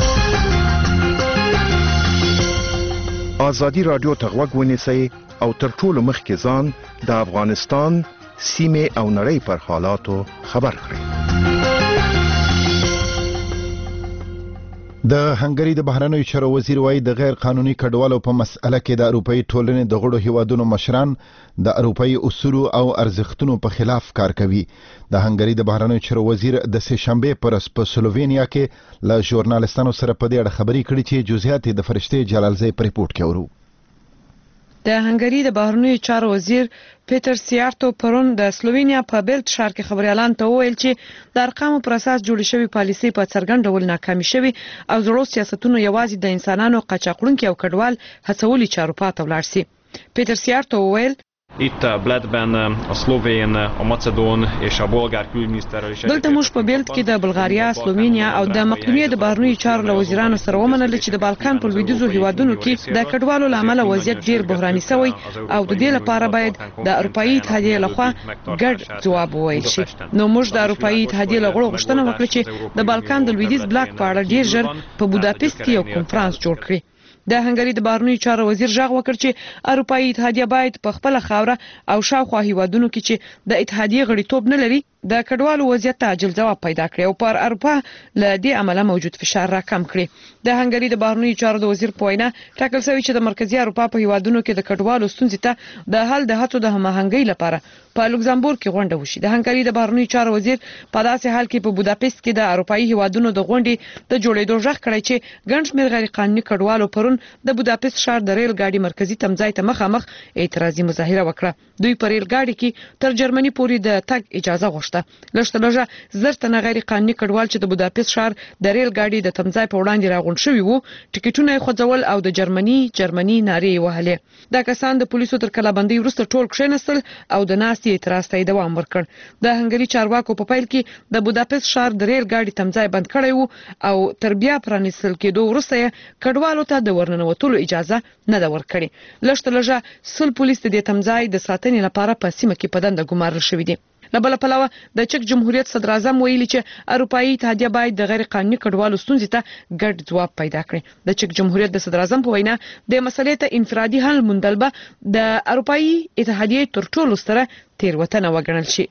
ازادي رادیو ته غوږ ونیسئ او تر ټولو مخکې ځان د افغانستان سیمې او نړۍ پر حالاتو خبر کړئ. د هنګری د بهرنیو چارو وزیر وایي د غیر قانوني کډوالو په مسأله کې د اروپאי ټولنې د غړو هیوادونو مشران د اروپאי اصولو او ارزښتونو په خلاف کار کوي. د هنګری د بهرنیو چارو وزیر د سه شنبه پر په سلووینیا کې له ژورنالستانو سره په دې اړه خبرې کړې چې جزئیات د فرشته جلالزی پر ریپورت کې ورو. د هنګری د بهرنیو چارو وزیر پیټر سیارتو پرون د سلووینیا په بیلت ښار کې خبريالان ته وویل چې د ارقامو پر اساس جوړ شوی پالیسي په څرګند ډول ناکامي شوی او زړو سیاستونو یوازې د انسانانو قاچاقړونکو او کډوال هڅولي چارو پاتې ولاړ سي. پیټر سیارتو وویل Itt Bledben a szlovén, a macedón és a bolgár külügyminiszterrel is. دلته موږ په بیلت کې د بلغاریا، سلووینیا او د مقدونیې د بهرنیو چارو له وزیرانو سره ومنل چې د بالکان په لویدیځو هیوادونو کې د کډوالو لامل وضعیت ډیر بحراني شوی او د دې لپاره باید د اروپאי اتحادیې لخوا ګډ ځواب وویل شي. نو موږ د اروپאי اتحادیې له غړو غوښتنه وکړه چې د بالکان د لویدیځ بلاک په اړه ډیر ژر په بوداپست کې یو کنفرانس جوړ کړي. د هنګری د بهرنیو چارو وزیر ژغ وکړ چې اروپאי اتحادیه باید په خپل خاوره او شاوخوا هیوادونو کې چې د اتحادیې غړیتوب نه لري د کډوالو وضعیت ته عاجل ځواب پیدا کړي او پر اروپا له دې عمله موجود فشار راکم کړي. د هنګری د بهرنیو چارو د وزیر په وینا ټاکل شوی چې د مرکزی اروپا په هیوادونو کې د کډوالو ستونزې ته د حل د هڅو د هماهنګۍ لپاره په لوکزامبورګ کې غونډه وشي. د هنګری د بهرنیو چارو وزیر په داسې حال کې په بوداپست کې د اروپאי هیوادونو د غونډې د جوړېدو ژغ کړی چې ګڼ شمېر غیر قانوني کډوالو پرون د بوداپست ښار د ریل ګاډي مرکزی تمځای ته مخامخ اعتراضي مظاهره وکړه. دوی په ریل ګاډي کې تر جرمني پورې د تګ اجازه غوښته. لږ زر تنه غیر قانوني کډوال چې د بوداپست ښار د ریل ګاډي د تمځای په وړاندې راغونډ شوي وو ټیکټونه یې خوځول او د جرمني نارې یې وهلې. دا کسان د پولیسو تر کلابندۍ وروسته ټول کښېنستل او د ناستې اعتراض ته یې دوام ورکړ. د هنګري چارواکو په پیل کې د بوداپست ښار د ریل ګاډي تمځای بند کړی وو او تر بیا پرانیستل کېدو وروسته یې کډوالو ته د ورننوتلو اجازه نه ده ورکړې. لږ تر لږه 100 پولیس د دې تمځای د ساتنې لپاره په سیمه کې په دنده ګمارل شوي دي. له بل پلوه د چک جمهوریت صدر اعظم ویلي چې اروپאי اتحادیه باید د غیر قانوني کډوالو ستونزې ته ګډ ځواب پیدا کړي. د چک جمهوریت د صدر اعظم په وینا د مسلې ته انفرادي حل موندل به د اروپאי اتحادیه تر ټولو ستره تېروتنه وګڼل شي.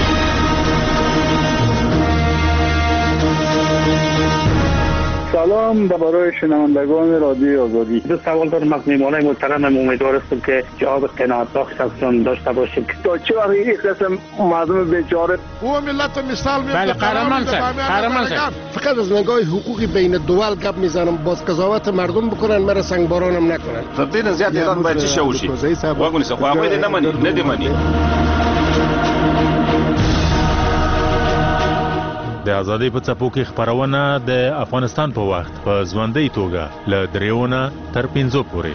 سلام برای شنوندگان رادیو آزادی. دو سوال دارم مقنیمانه محترم، امیدوار هستم که جواب قناعت بخش ازتون داشته باشیم. تا چه وقت این قسم مردم بیچاره او ملت مثال میزنه. بله قهرمان شد. فقط از نگاه حقوقی بین دول گپ میزنم، باز قضاوت مردم بکنن، مرا سنگبارانم نکنن. تبدیل زیاد ایران باید چی شوشی؟ واگونی سه خواهی ندیمانی. د ازادۍ په څپو کې خپرونه د افغانستان په وخت په ژوندۍ توګه له 3 تر 5 پورې.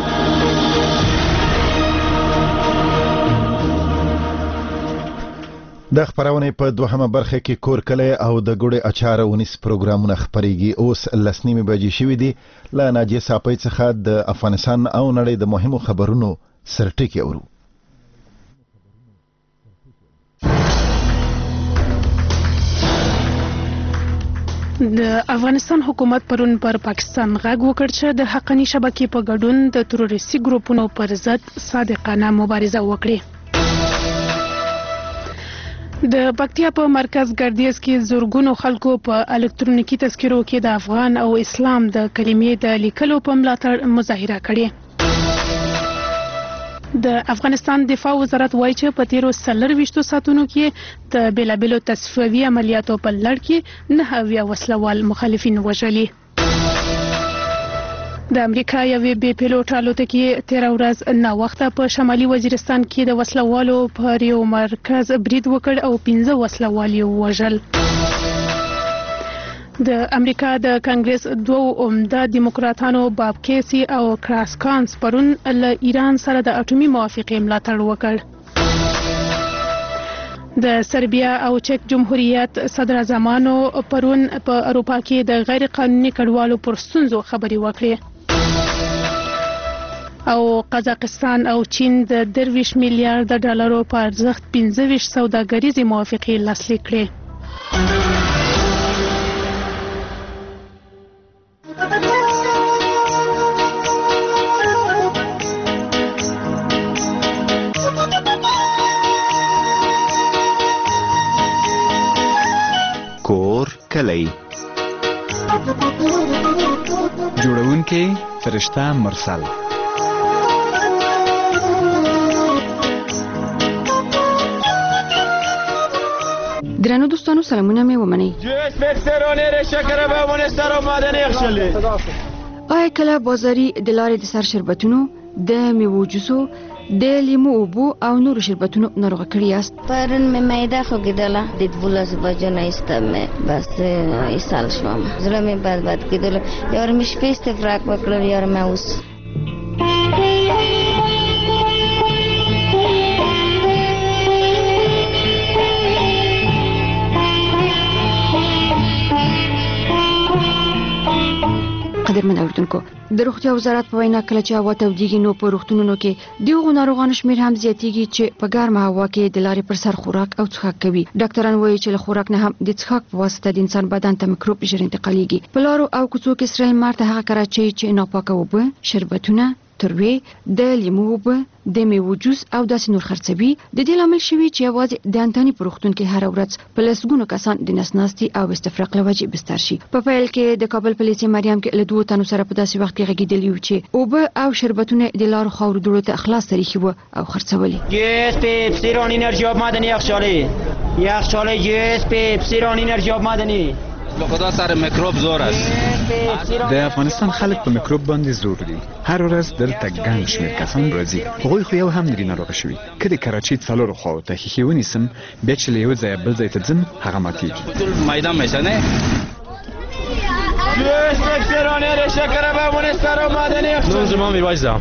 د خپرونې په دوهمه برخه کې کور کلی او د ګوړې اچار ونیس پروګرامونه خپرېږي. اوس 10 بجې شوې دي. له ناجیه صاپۍ څخه د افغانستان او نړۍ د مهمو خبرونو سرټکي اورو. د افغانستان حکومت پرون پر پاکستان غږ وکړ چې د حقاني شبکې په ګډون د تروریستي ګروپونو پر ضد صادقانه مبارزه وکړي. د پکتیا په مرکز ګردیز کې زورګونو خلکو په الکترونیکي تذکرو کې د افغان او اسلام د کلمې د لیکلو په ملاتړ مظاهره کړې. د افغانستان دفاع وزارت وایي چې په تیرو 24 ساعتونو کې د بیلابیلو تصفیوي عملیاتو په لړ کې 9 وسلوال مخالفین وژلي. د امریکا یوې بې پیلوټ الوتکې تیر ورځ ناوخته په شمالي وزیرستان کې د وسلوالو پر یو مرکز برید وکړ او 15 وسلوال یې وژل. د امریکا د کانګرس 2 عمده دیموکراتانو باب کیسی او کراس کانس پرون له ایران سره د اټومي موافقې ملاتړ وکړ. د سربیا او چک جمهوریت صدر اعظمانو پرون په اروپا کې د غیر قانوني کډوالو پر ستونزو خبرې وکړې. او قزاقستان او چین د 23 میلیارډ ډالرو په ارزښت 25 سوداګریزې موافقې لاسلیک کړې. کور کلی جوړونکي فرشته مرسل. درنو دوستانو سلامونه مې ومنئ. آیا کله بازاري د لارې د سر شربتونو د میوو جوسو د لیمو اوبو او نورو شربتونو ناروغه کړی یاست؟ پرون مې معده خوږېدله د 12 بجو نه ایستم بس ایسال شوم. زړه مې بد کېدل. یار مې شپې استفراق وکړل، یار مې اوس قدرمن اوریدونکو، د روغتیا وزارت په وینا کله چې هوا تودېږي نو په روغتونونو کې دغه ناروغانو شمېر هم زیاتېږي چې په ګرمه هوا کې د لارې پر سر خوراک او څښاک کوي. ډاکټران وایي چې له خوراک نه هم د څښاک په واسطه د انسان بدن ته میکروب ژر انتقالېږي. په لارو او کوڅو کې سره لمر ته هغه کراچۍ چې ناپاکه اوبه، شربتونه، تروې، د لیمو اوبه، د میوو جوس او داسې نور خرڅوي. د دې لامل شوي چې یوازې د انټاني په روغتون کې هر ورځ په لسګونو کسان د نسناستي او استفراق له وجې بستر شي. په پیل کې د کابل په لیسې مریم کې له 2 تنو سره په داسې وخت کې غږېدلي وو چې اوبه او شربتونه د لارو خاورو دوړو ته خلاص تریخي وو او خرڅولي. جوس پیپسی ران انرژی آب معدنی یخچاله جوس پیپسی ران انرژی آب معدنی خدا سر میکروب زور است. د افغانستان خلک په میکروب باندې زور دي. هر ورځ دلته ګڼ شمېر کسان راځي. هغوی خو یو هم نه دي ناروغه شوي. که د کراچۍ څلورو خواو ته ښیښې ونیسم بیا چې له یو ځایه بل ځای ته ځم هغه ماتېږي. میدان میشنه جوس فکسرانه شکر بمونه سر معدنی نور زما میوایزم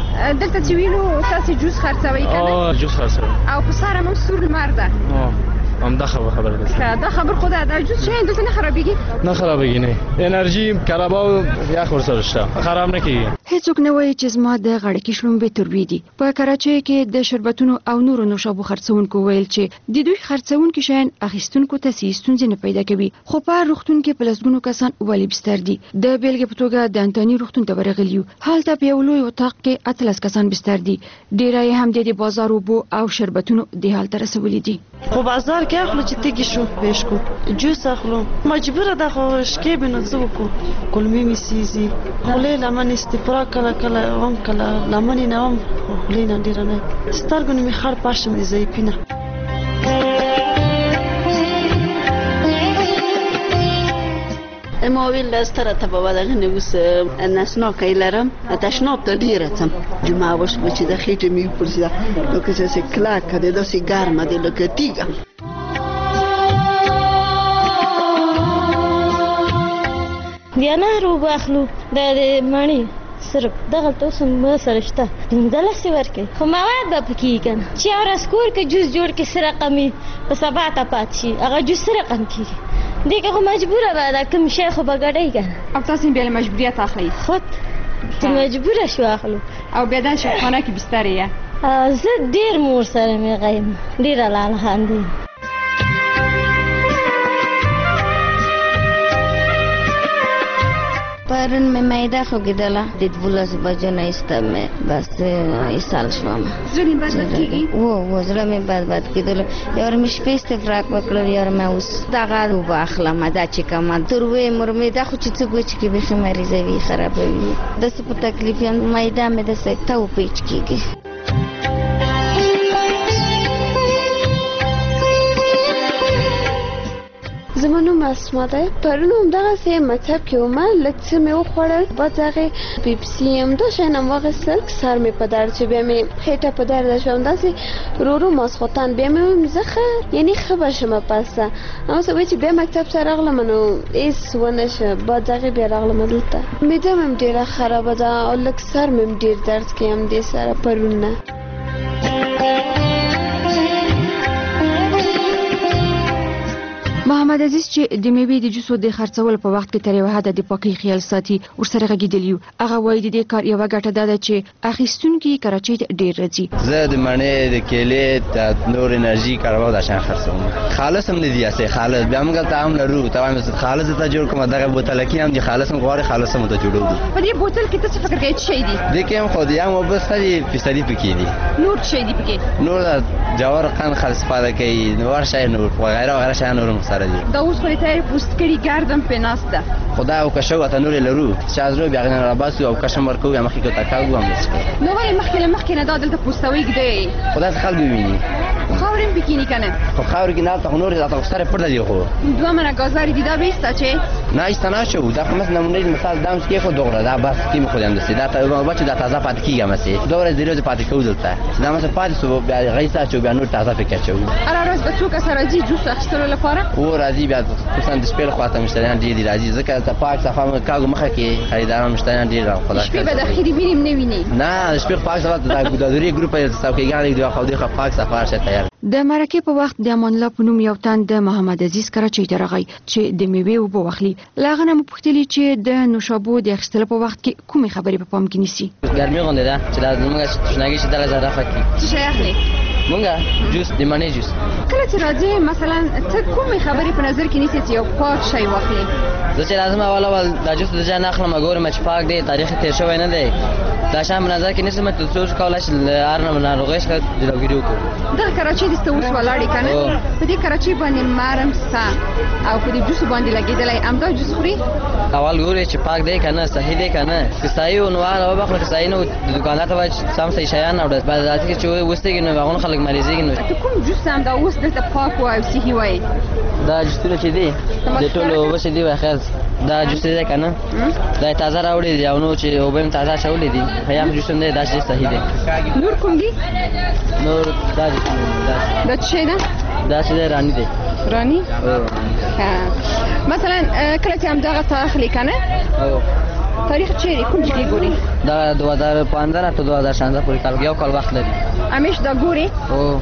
دلته چې وینو تاسو جوس خرڅوي کنه؟ جوس خرڅوي او په سره موږ سور لمر ده. همدا خبره ده. دا خبر خدا دا جوس شي دلته نه خرابېږي؟ نه خرابېږي نه. انرژي کلاباو یخ ورسره شته. خراب نه کیږي. هیڅوک نه وایي چې زما د غړکی شلومبې تروي دي. په کراچۍ کې د شربتونو او نورو نوشابو خرڅونکو ویل چې د دوی خرڅونکو شین اخیستونکو ته ستونزې نه پیدا کوي. خو په روغتون کې په لسګونو کسان والی بستر دي. د بیلګې په توګه د انټونی روغتون ته ورغلیو. هلته په یو لوی اتاق کې 18 کسان بستر دي. ډیری هم د بازار وبو او شربتونو د حالت رسولې دي. خو بازار کې اخلو چې تیږي شو پېښ کو جوس اخلو مجبور ده خو شکې بنو څه وکړو کلمې می سيزي خولې لمن استفرا کله هم کله لمن نه هم خولې نه ډیر نه سترګونه می خړ پښم دي زیپینه ما ویل استره ته به ودغه نوس نسناک ایلرم تشناب ته ډیره تم جمعه وش چې د خېټه می پرسیده نو که څه کلاک ده داسې ګرمه ده لکه تیګه بیا نه رو باخلو د مانی صرف دغه توسم ما سره شته دلاسي ورکه خو مواد به پکې کنه چې اور اسکور کې جوس جوړ کې سره کمی په سبا ته پاتشي هغه جوس سره کم کیږي دغه خو مجبوره به دا کوم شي خو بغړای کنه او تاسو به مجبوریت اخلي خود ته مجبوره شو اخلو او بیا د شخانه کې بستر یې زه ډیر مور سره مې غیم ډیر لاله هاندي پرون مې معده خوګیدله د 12 بجو نه ایستم بس ایسال شوم زړه مې بد کیږي و زړه مې بد کېدل یار مې شپې استفراق وکړ یار مې اوس دغه وباخله دا چې کوم تروې مرمې دا خو چې څه بچ کې به مریضه وي خرابوي د څه په تکلیف یم معده مې د څه ته وپېچ کېږي زمونو مسما ده پرون هم دغه سه مطلب کې ومه لکه مې وخوړل بعد هغه پیپسي هم دا شنم واغسل سر مې په درد چې بیا مې خېټه په درد شوم داسې رو ماسختن بیا مې مزخه یعنی خبر شمه پسته اما څه چې بیا مکتب سره راغلم نو ایس ونشه بعد هغه بیا راغلم دلته معده مې ډیره خراب ده او لکه سر مې ډیر درد کوي دې سره پرون نه محمد عزیز چې د میوې د جوسو د خرڅول په وخت کې تر یو حد د پاکۍ خیال ساتي ورسره غږیدلیو هغه وایي د دې کار یو ګټه ده چې اخیستونکو کراچۍ ته ډیر راځي زه د مڼې د کېلې د نور انرژي کارو د شان خرڅوم خالص هم نه دی اسه خالص بیا موږ ته هم لرو ته خالص ته جوړ کوم دغه بوتل کې هم دي خالص هم غواړي خالص هم ته جوړو په دې بوتل کې څه فکر کوي شي دي د کوم خو دی هم بس خالي فیصدي پکې دي نور شي دي پکې نور جوار قن خالص فاده کوي نور شي نور وغیره شي نور سره دي دا اوس خو ته پوستکړي ګردم په ناسته خدای او کښو ته نور لرو چې ازرو بیا غن را باسو او کښم ورکو یا مخکې ته کاغو هم نو وای مخکې نه دا دلته پوستوي کېږي خدای خلک ویني خاورین بکینی کنه خو خاور کې نه ته نور ته سره پړل دی خو دوه منه گازاری دیدا بیستا چې نه استنا شو دا خمس نمونه مثال دام کې خو دوغره دا بس کې مخ خودم دسته دا ته بچ دا تازه پات کیږي مې دوغره زیرو پات کو دلته دا مې پات سو بیا غیسا چې بیا نور تازه فکر چو اره راز به څوک سره دي جوس اخستلو لپاره او راځي بیا خصوصا د سپیل خواته مشتریان دي راځي ځکه ته پاک صفه کاغو مخه کې خریداران مشتریان دي را خدای شپې به د خېری وینم نه ویني نه سپیل پاک صفه د ګودوري ګروپ یې څوکیګان دی خو د پاک صفه شته تیار د مرکه په وخت د امان الله په نوم یو تن د محمد عزیز کراچۍ ته راغی چې د میوې او بوخلی لاغه نه پوښتلی چې د نوشابو د اخیستلو په وخت کې کومې خبرې په پام کې نیسي ګرمي غونډه ده چې دا موږ شناګي چې دغه زړه فکر څه شي اخلي مونږه جوس د مڼې جوس کله چې راځي مثلا ته کومې خبرې په نظر کې نیسي چې یو پاک شی واخلي زه چې لازم اول د جوس د ځان اخلم ګورم چې پاک دی تاریخ تیر شوی نه دی دا شام نظر کې نسمه ته څه کولای شي ارنه نه روغش کا د ویډیو کو د کراچۍ د ستوس ولاړی کنه په دې کراچۍ باندې مارم سا او په دې جوس باندې لګیدلای امدا جوس خوري اول ګوري چې پاک دی کنه صحیح دی کنه کسایي او نوار او بخره کسایي نو د دکانات وا سم صحیح شیان او بعد ذاتي چې وستګي نو هغه خلک مریضي نو ته کوم جوس هم دا اوس دلته پاک او صحیح وای دا جوس چې دی د ټولو وشه دی واخر دا جوس دی کنه دا تازه راوړي دی او نو چې او بهم تازه شولې دي هيام جوس نه دا چې صحیح دی نور کوم دی نور دا څه ده دا چې رانی دی رانی مثلا کله چې هم دغه تاخلي کنه تاریخ چیرې کوم ځای ګوري دا 2015 ته 2016 پورې کال یو کال وخت لري همیش دا ګوري او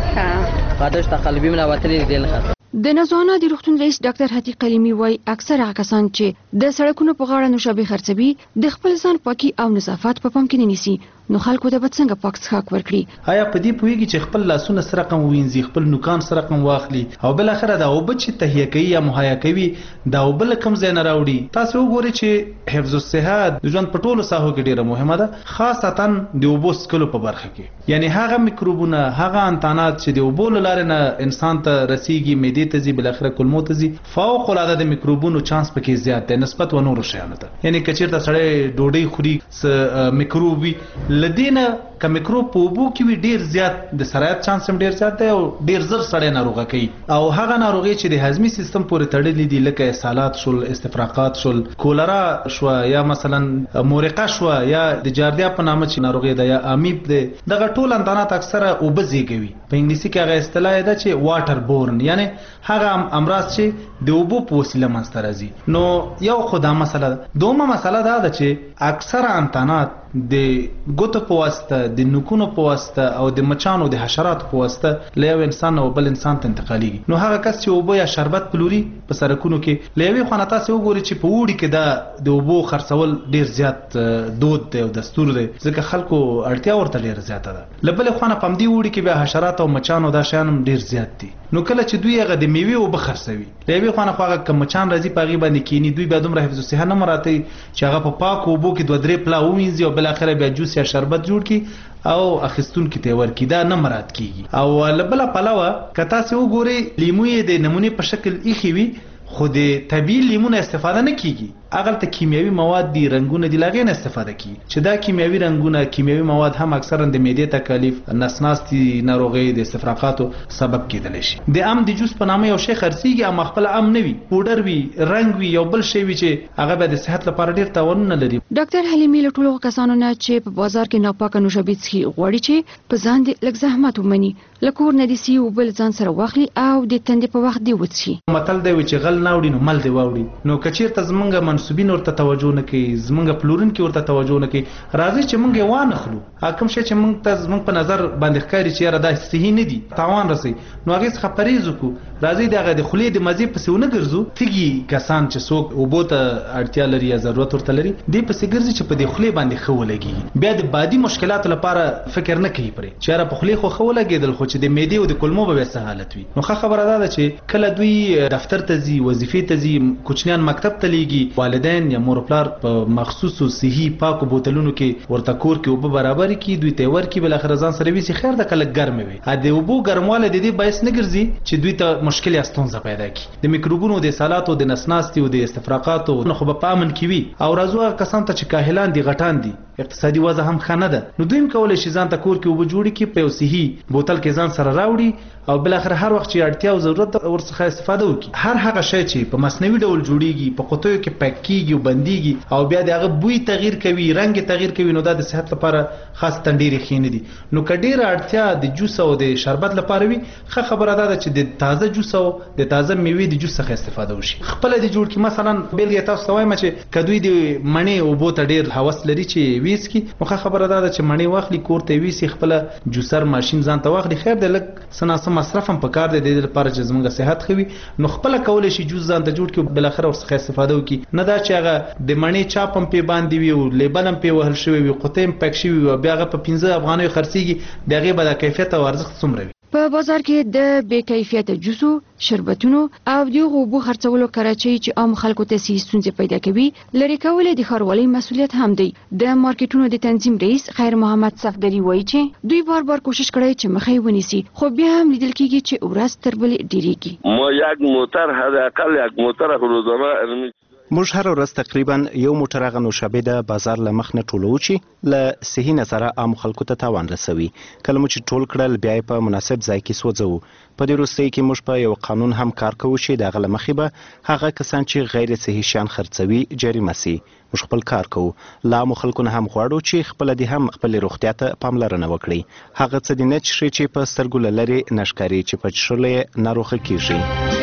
خاطر تقلبي من اوتلې دل خاطر د نزوانه د روغتون رئیس ډاکټر حتی قلیمی وای اکثر هغه کسان چې د سړکونو په غاړه نوشابه خرڅوي د خپل ځان پاکي او نظافت په پام کې نه نیسي نو خلکو د څنګه پاک څښاک ورکړي آیا په دې پوهیږي چې خپل لاسونه سره قم وینځي خپل نوکان سره قم واخلي او بل اخره دا او بچ تهیه کوي یا مهیا کوي دا او بل کم ځای نه راوړي تاسو وګورئ چې حفظ الصحه د ژوند په ټولو ساحو کې ډیره مهمه ده خاصتا د اوبو څښلو په برخه کې یعنی هغه میکروبونه هغه انتانات چې د اوبو لاره نه انسان ته رسیږي معدې ته ځي بل اخره کولمو ته ځي فوق العاده د میکروبونو چانس پکې زیات دی نسبت و نورو شیانو ته یعنی کچیرته سړی ډوډۍ خوري میکروبي لدینه که میکروب په اوبو کې وي ډیر زیات د سرایت چانس هم ډیر زیات دی او ډیر زر سړی ناروغه کوي او هغه ناروغي چې د هضمي سیستم پورې تړلې دي لکه اسهالات شول استفراقات شول کولرا شو یا مثلا مورقه شو یا د جاردیا په نامه چې ناروغي ده یا امیب ده دغه ټول اندانات اکثره اوبه زیږوي په انګلیسي کې هغه اصطلاح ده چې واټر بورن یعنی هغه امراض چې د اوبو په وسیله منځته راځي نو یو خدا مسله دومره مسله ده چې اکثره انتانات د ګوتو په واسطه د نوکونو په واسطه او د مچانو د حشراتو په واسطه له یو انسان او بل انسان ته انتقالېږي نو هغه کس چې اوبه یا شربت پلوري په سرکونو کې له یوې خوا نه تاسو وګورئ چې په اوړي کې د اوبو خرڅول ډیر زیات دود دی او دستور دی ځکه خلکو اړتیا ورته ډیره زیاته ده له بلې خوا نه په همدې اوړي کې بیا حشرات او مچانو دا شیان هم ډیر زیات دي نو کله چې دوی هغه د میوې اوبه خرڅوي له یوې خوا نه خو هغه که مچان راځي په هغې باندې کیني دوی بیا دومره حفظ الصحه نه مراعتوي چې هغه په پاکو اوبو کې 2-3 پلا ووینځي او بالاخره بیا جوس یا شربت جوړ کړي او اخیستونکي ته ورکړي دا نه مراعات کیږي او له بله پلوه که تاسې وګورئ لیمو یې د نمونې په شکل ایښي وي خو د طبیعي لیمونه استفاده نه کیږي اغلته کیمیاوي مواد دي رنگونه دي لاغې نه استفاده کی چې دا کیمیاوي رنگونه کیمیاوي مواد هم اکثرا د معدې تکالیف نسناستي ناروغي د استفراقاتو سبب کېدلی شي د ام د جوس په نامه یو شی خرڅيږي اما خپل ام نه وي پودر وي رنگ وي یو بل شی وي چې هغه به د صحت لپاره ډیر تاوان نه لري ډاکټر حلیمي له ټولو کسانو نه چې په بازار کې ناپاکه نوشابې څښي غواړي چې په ځان دې لږ زحمت ومني لکور نه دي سی او بل ځان سره واخلي او د تندې په وخت دی وڅښي متل دی چې غل نه وړي نو مل دی واوړي نو کچیرته زمونږ منسوبین ورته توجه نه کوي زمونږ پلورونکي ورته توجه نه کوي راځي چې مونږ یې وانه خلو کوم شی چې مونږ ته زمونږ په نظر باندې ښکاري چې یاره دا صحیح نه دي تاوان رسي نو هغې څخه پرهیز وکړو راځي د هغه د خولې د مزې پسې ونه ګرځو تږي کسان چې څوک اوبو ته اړتیا لري یا ضرورت ورته لري دې پسې ګرځي چې په دې خولې باندې ښه ولګېږي بیا د بادي مشکلاتو لپاره فکر نه کوي پرې چې یاره په خولې خو ښه ولګېدل خو چې د معدې او د کولمو به بیا څه حالت وي نو ښه خبره دا ده چې کله دوی دفتر ته ځي وظیفې ته ځي کوچنیان مکتب ته لیږي والدین یا مور پلار په مخصوصو صحي پاکو بوتلونو کې ورته کور کې اوبه برابر کړي دوی ته ورکړي بالاخره ځان سره ویسي خیر ده کله ګرمه وي د اوبو ګرمواله د دې باعث نه ګرځي چې دوی ته مشکل یا ستونزه پیدا کړي د میکروبونو د سالاتو د نسناستي او د استفراقاتو نو خو په امن کې وي او راځو کسان ته چې کاهلان دي غټان دي اقتصادي وضع هم ښه نه ده نو دوی هم کولی شي ځان ته کور کې اوبه جوړې کړي په یو صحي بوتل کې ځان سره راوړي او بالاخره هر وخت چې اړتیا او ضرورت ورڅخه استفاده وکړي هر هغه شی چې په مصنوعي ډول جوړیږي په قطیو کې پیک کیږي او بنديږي او بیا د هغه بوی تغییر کوي رنگ تغییر کوي نو دا د صحت لپاره خاص تندېری خینه دي نو کډیر اړتیا د جوس او د شربت لپاره وي ښه خبره ده چې د تازه جوس او د تازه میوې د جوس څخه استفاده وشي خپل د جوړ کی مثلا بیلګه تاسو وایم چې کدوې د مڼې او بوت ډیر هوس لري چې ویسکی نو ښه خبره ده چې مڼې واخلي کور ته ویسي خپل جوسر ماشين ځان ته واخلي خیر د لګ سناسه مصرف هم پکار دی د لپاره چې زموږ صحت خوي نو خپل کول شي جوس ځان ته جوړ کی بل اخر ورڅخه استفاده وکي نه دا چې هغه د مڼې چاپم په باندې وي او لیبل هم په وهل شوی وي قطیم پک شوی وي بیا هغه په 15 افغانۍ خرڅيږي دغه به د کیفیت او ارزښت څومره وي په بازار کې د بې کیفیت جوسو شربتونو او دغه اوبو خرڅولو کراچۍ چې عام خلکو ته ستونزې پیدا کوي لری کول د ښاروالۍ مسولیت هم دی د مارکیټونو د تنظیم رئیس خیر محمد صفدری وایي چې دوی بار کوشش کړي چې مخې ونیسي خو بیا هم لیدل کېږي چې ورځ تر بلې ډیریږي ما یک موتر حداقل یک موتر روزانه موږ هر ورځ تقریبا یو موټر غ نوشابې د بازار له مخ نه ټولو چې له صحي نظر عام خلکو ته تاوان رسوي کله چې ټول کړل بیا په مناسب ځای کې سوځو په دې وروستۍ کې موږ په یو قانون هم کار کوو چې د غل مخې به هغه کسان چې غیر صحي شیان خرڅوي جریمه سي موږ خپل کار کوو لا مو خلکو نه هم غواړو چې خپل دي هم خپل روغتیا ته پاملرنه وکړي هغه څه دي نه چې په سترګو لري نشکاري چې په چړلې ناروغه کیږي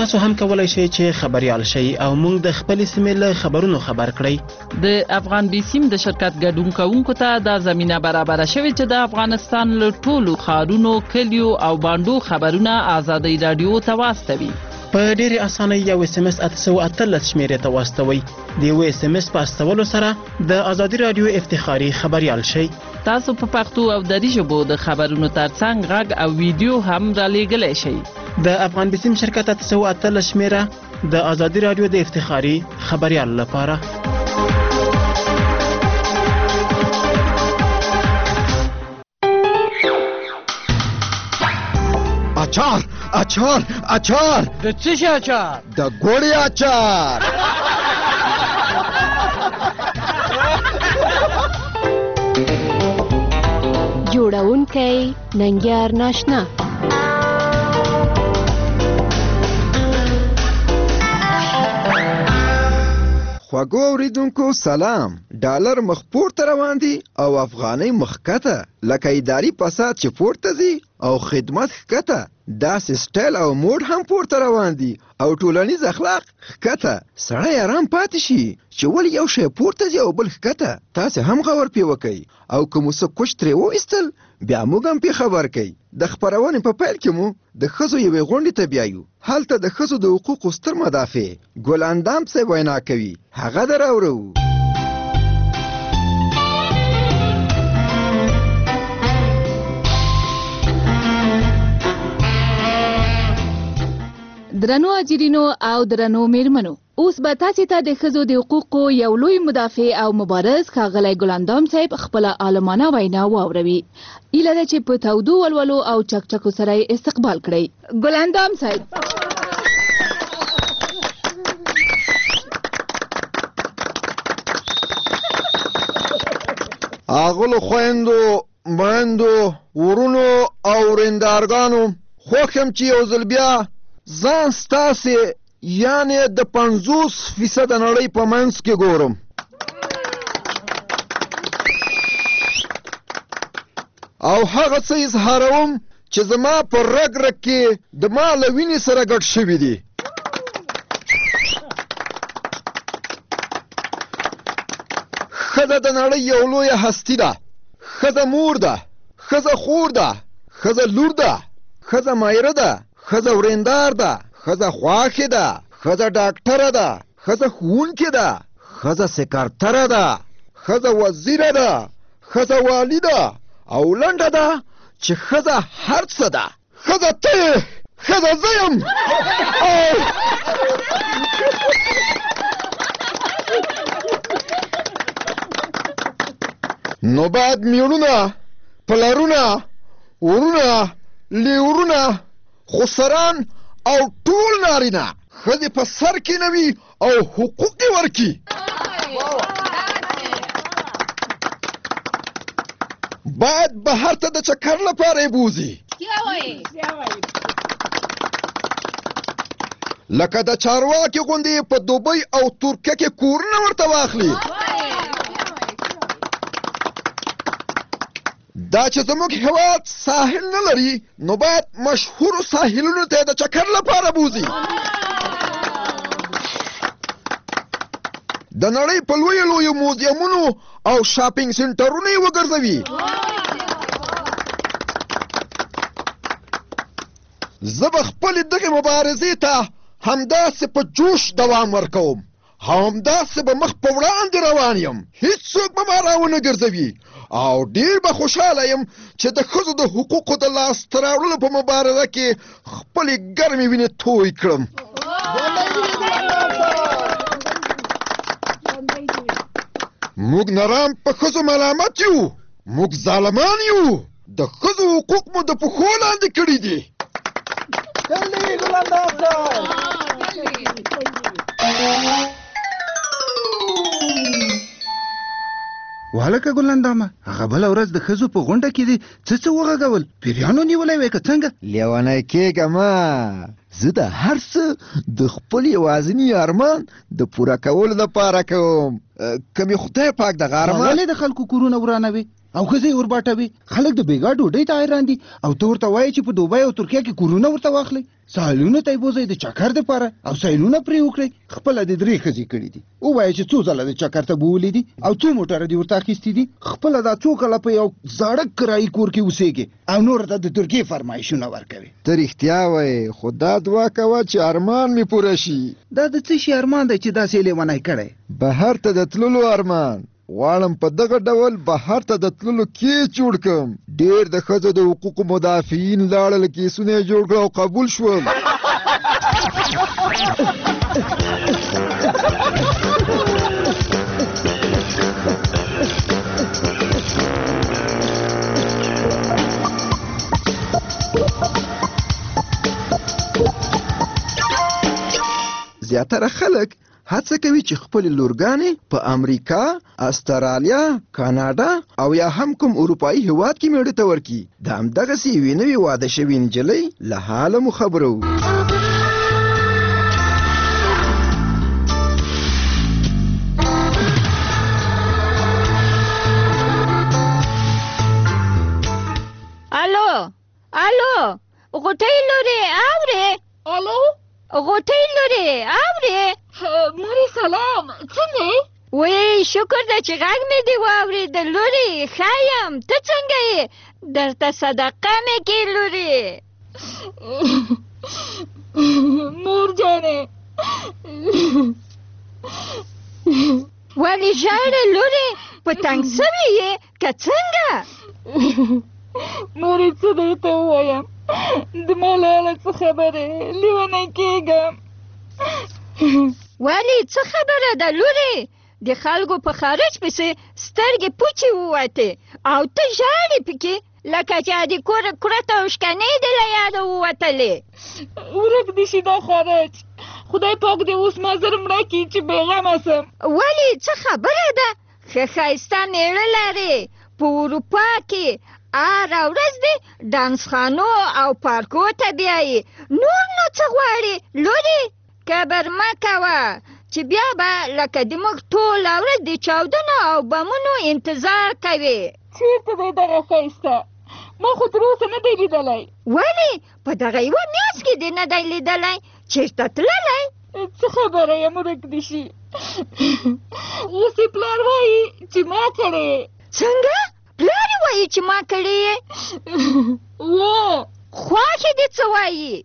تاسو هم کولای شئ چې خبريال شئ او موږ د خپل سیمې له خبرونو خبر کړئ. د افغان بیسیم د شرکت ګډون کوونکو ته دا زمينه برابر شوه چې د افغانستان له ټولو ښارونو، کلیو او باندو خبرونه آزادۍ رادیو ته واستوي. په ډېرې اسانۍ یو SMS 813 شمیرې ته واستوئ. د یو SMS په استولو سره د ازادي رادیو افتخاري خبريال شئ. تاسو په پښتو او دری ژبو د خبرونو ترڅنګ غږ او ویډیو هم را لېږلی شئ. د افغان بیسیم شرکت 813 شمیره د ازادي رادیو د افتخاري خبريال لپاره. اچار د څه شي اچار؟ د ګوړې اچار. جوړونکی ننګیار ناشنا. خوږو اوریدونکو سلام. ډالر مخ پورته روان دي او افغانۍ مخ کته، لکه اداري فساد چې پورته ځي او خدمت ښکته. داسې سټایل او موډ هم پورته روان دي او ټولنیز اخلاق ښکته. سړی آرام پاتې شي چې ولې یو شی پورته ځي او بل ښکته. تاسې هم غور پې وکئ او که مو څه کوچ ترې وایستل بیا موږ هم پې خبر کوي. د خپرونې په پیل کې مو د ښځو یوې غونډې ته بیایو. هلته د ښځو د حقوقو ستر مدافع ګل اندام صاحب وینا کوي. هغه در اورو. درنو اجرینو او درنو میرمنو، اوس به تاسو ته د ښځو د حقوقو یو لوی مدافع او مبارز ښاغلی ګلاندام صاحب خپله عالمانه وینا واوروي. ایله ده چې په تودو ولولو او چکچکو سره یې استقبال کړئ. ګلاندام صاحب. اغلو خويندو، مندو، ورونو او رندارګانو، خوښم چې یو ځل بیا ځان ستاسې یعنی د 50% نړۍ په منځ کې ګورم. او هغه څه اظهاروم چې زما په رګ رګ کې د ما له وینې سره ګډ شوي دي. ښځه د نړۍ یو لویه هستي ده. ښځه مور ده، ښځه خور ده، ښځه لور ده، ښځه مایره ده، ښځه ورېندار ده، ښځه خواښې ده، ښځه ډاکټره ده، ښځه ښوونکې ده، ښځه سکرتره ده، ښځه وزیره ده، ښځه والي ده او لنډه ده چې ښځه هر څه ده. ښځه ته یې، ښځه زه یم. نو باید میړونه، پلرونه، ورونه، لیورونه، خسران او ټول نارینه ښځې په سر کې نه وي او حقوق یې ورکړي. باید بهر ته د چکر لپاره یې بوځي، لکه د چارواکي غوندې په دوبۍ او ترکیه کې کورونه ورته واخلي. دا چې زموږ هېواد ساحل نه لري نو باید مشهورو ساحلونو ته د چکر لپاره بوځي. د نړۍ په لویو لویو موزیمونو او شاپینګ سنټرونو یې وګرځوي. زه به خپلې دغې مبارزې ته همداسې په جوش دوام ورکوم، همداسې به مخ په وړاندې روان یم. هیڅوک به ما راونه ګرځوي او ډیر به خوشحاله یم چې د ښځو د حقوقو د لاسته راوړلو په مبارزه کې خپلې ګرمې وینې توی کړم. موږ نرام په ښځو ملامت یو، موږ ظالمان یو، د ښځو حقوق مو د پښو لاندې کړي دي. والکه ګلندامه، هغه بله ورځ د ښځو په غونډه کې دې څه وغږول؟ پیریانو نیولی وی که څنګه؟ لیونی کېږه مه، زه د هر څه د خپل یوازیني ارمان د پوره کولو لپاره کوم. که مې خدای پاک دغه ارمان ولې د خلکو کورونه ورانوي؟ او ښځې ورباټوي. خلک د بېګا ډوډۍ ته حیران دي او ته ورته وایې چې په دوبۍ او ترکیه کې کورونه ورته واخلئ، ساحلونو ته یې بوځئ د چکر دپاره او سیلونه پرې وکړئ. خپله دې 3 ښځې کړي دي، ووایه چې څو ځله د چکر ته بولي دي او څو موټره دې ورته اخیستي دي. خپله دا څو کاله په یو زاړه کرایي کور کې اوسېږي او نور ته د ترکیې فرمایشونه ورکوي. ته رښتیا وایې، خو دا دعا کوه چې ارمان مې پوره شي. دا د څه شي ارمان دی چې داسې لیونی کړی؟ بهر ته د تللو ارمان. غواړم په دغه ډول بهر ته د تللو کیس جوړ کړم. ډېر د ښځو د حقوقو مدافعین لاړل، کیسونه یې جوړ کړه او قبول شول. زیاتره خلک هڅه کوي چې خپل لورګانې په امریکا، استرالیا، کاناډا او یا هم کوم اروپایي هیواد کې میړه ته ورکړي. د همدغسې یوې نوې واده شوې نجلۍ له حاله مو خبرو. الو غوټۍ لورې اورې؟ الو غوټۍ لورې اورې؟ مورې سلام، څنګه یې؟ وی شکر ده چې غږ مې دې واورېده لورې، ښه یم. ته څنګه یې؟ درته صدقه مې کې لورې. مور جانې ولې ژاړې لورې؟ په تنګ سوې یې که څنګه؟ مورې څه درته ووایم، د ما له حاله څه خبرې، لیونی کېږم. ولې څه خبره ده لورې؟ د خلکو په خارج پسې سترګې پوچې ووتې او ته ژاړې پکې لکه چې د کور کرته او شکنې دې له یاده ووتلې. ورک دې شي دا خارج، خدای پاک دې اوس ما زر مړه کړي چې بېغمه سم. ولې څه خبره ده؟ ښه ښایسته مېړه لرې، په اروپا کې هره ورځ دې ډانسخانو او پارکو ته بیایي، نور نو څه غواړې لورې؟ کبر مه کوه چې بیا به لکه د موږ ټوله ورځ د چاودنو او بمونو انتظار کوې. چېرته دی دغه ښایسته؟ ما خو تر اوسه نه دی لیدلی. ولې؟ په دغه یوه میاشت کې دې نه دی لیدلی؟ چېرته تللی؟ څه خبره یم ورک دې شي. اوس یې پلار وایي چې ما کړې. څنګه؟ پلار یې وایي چې ما کړې یې؟ خواښې دې څه وایي؟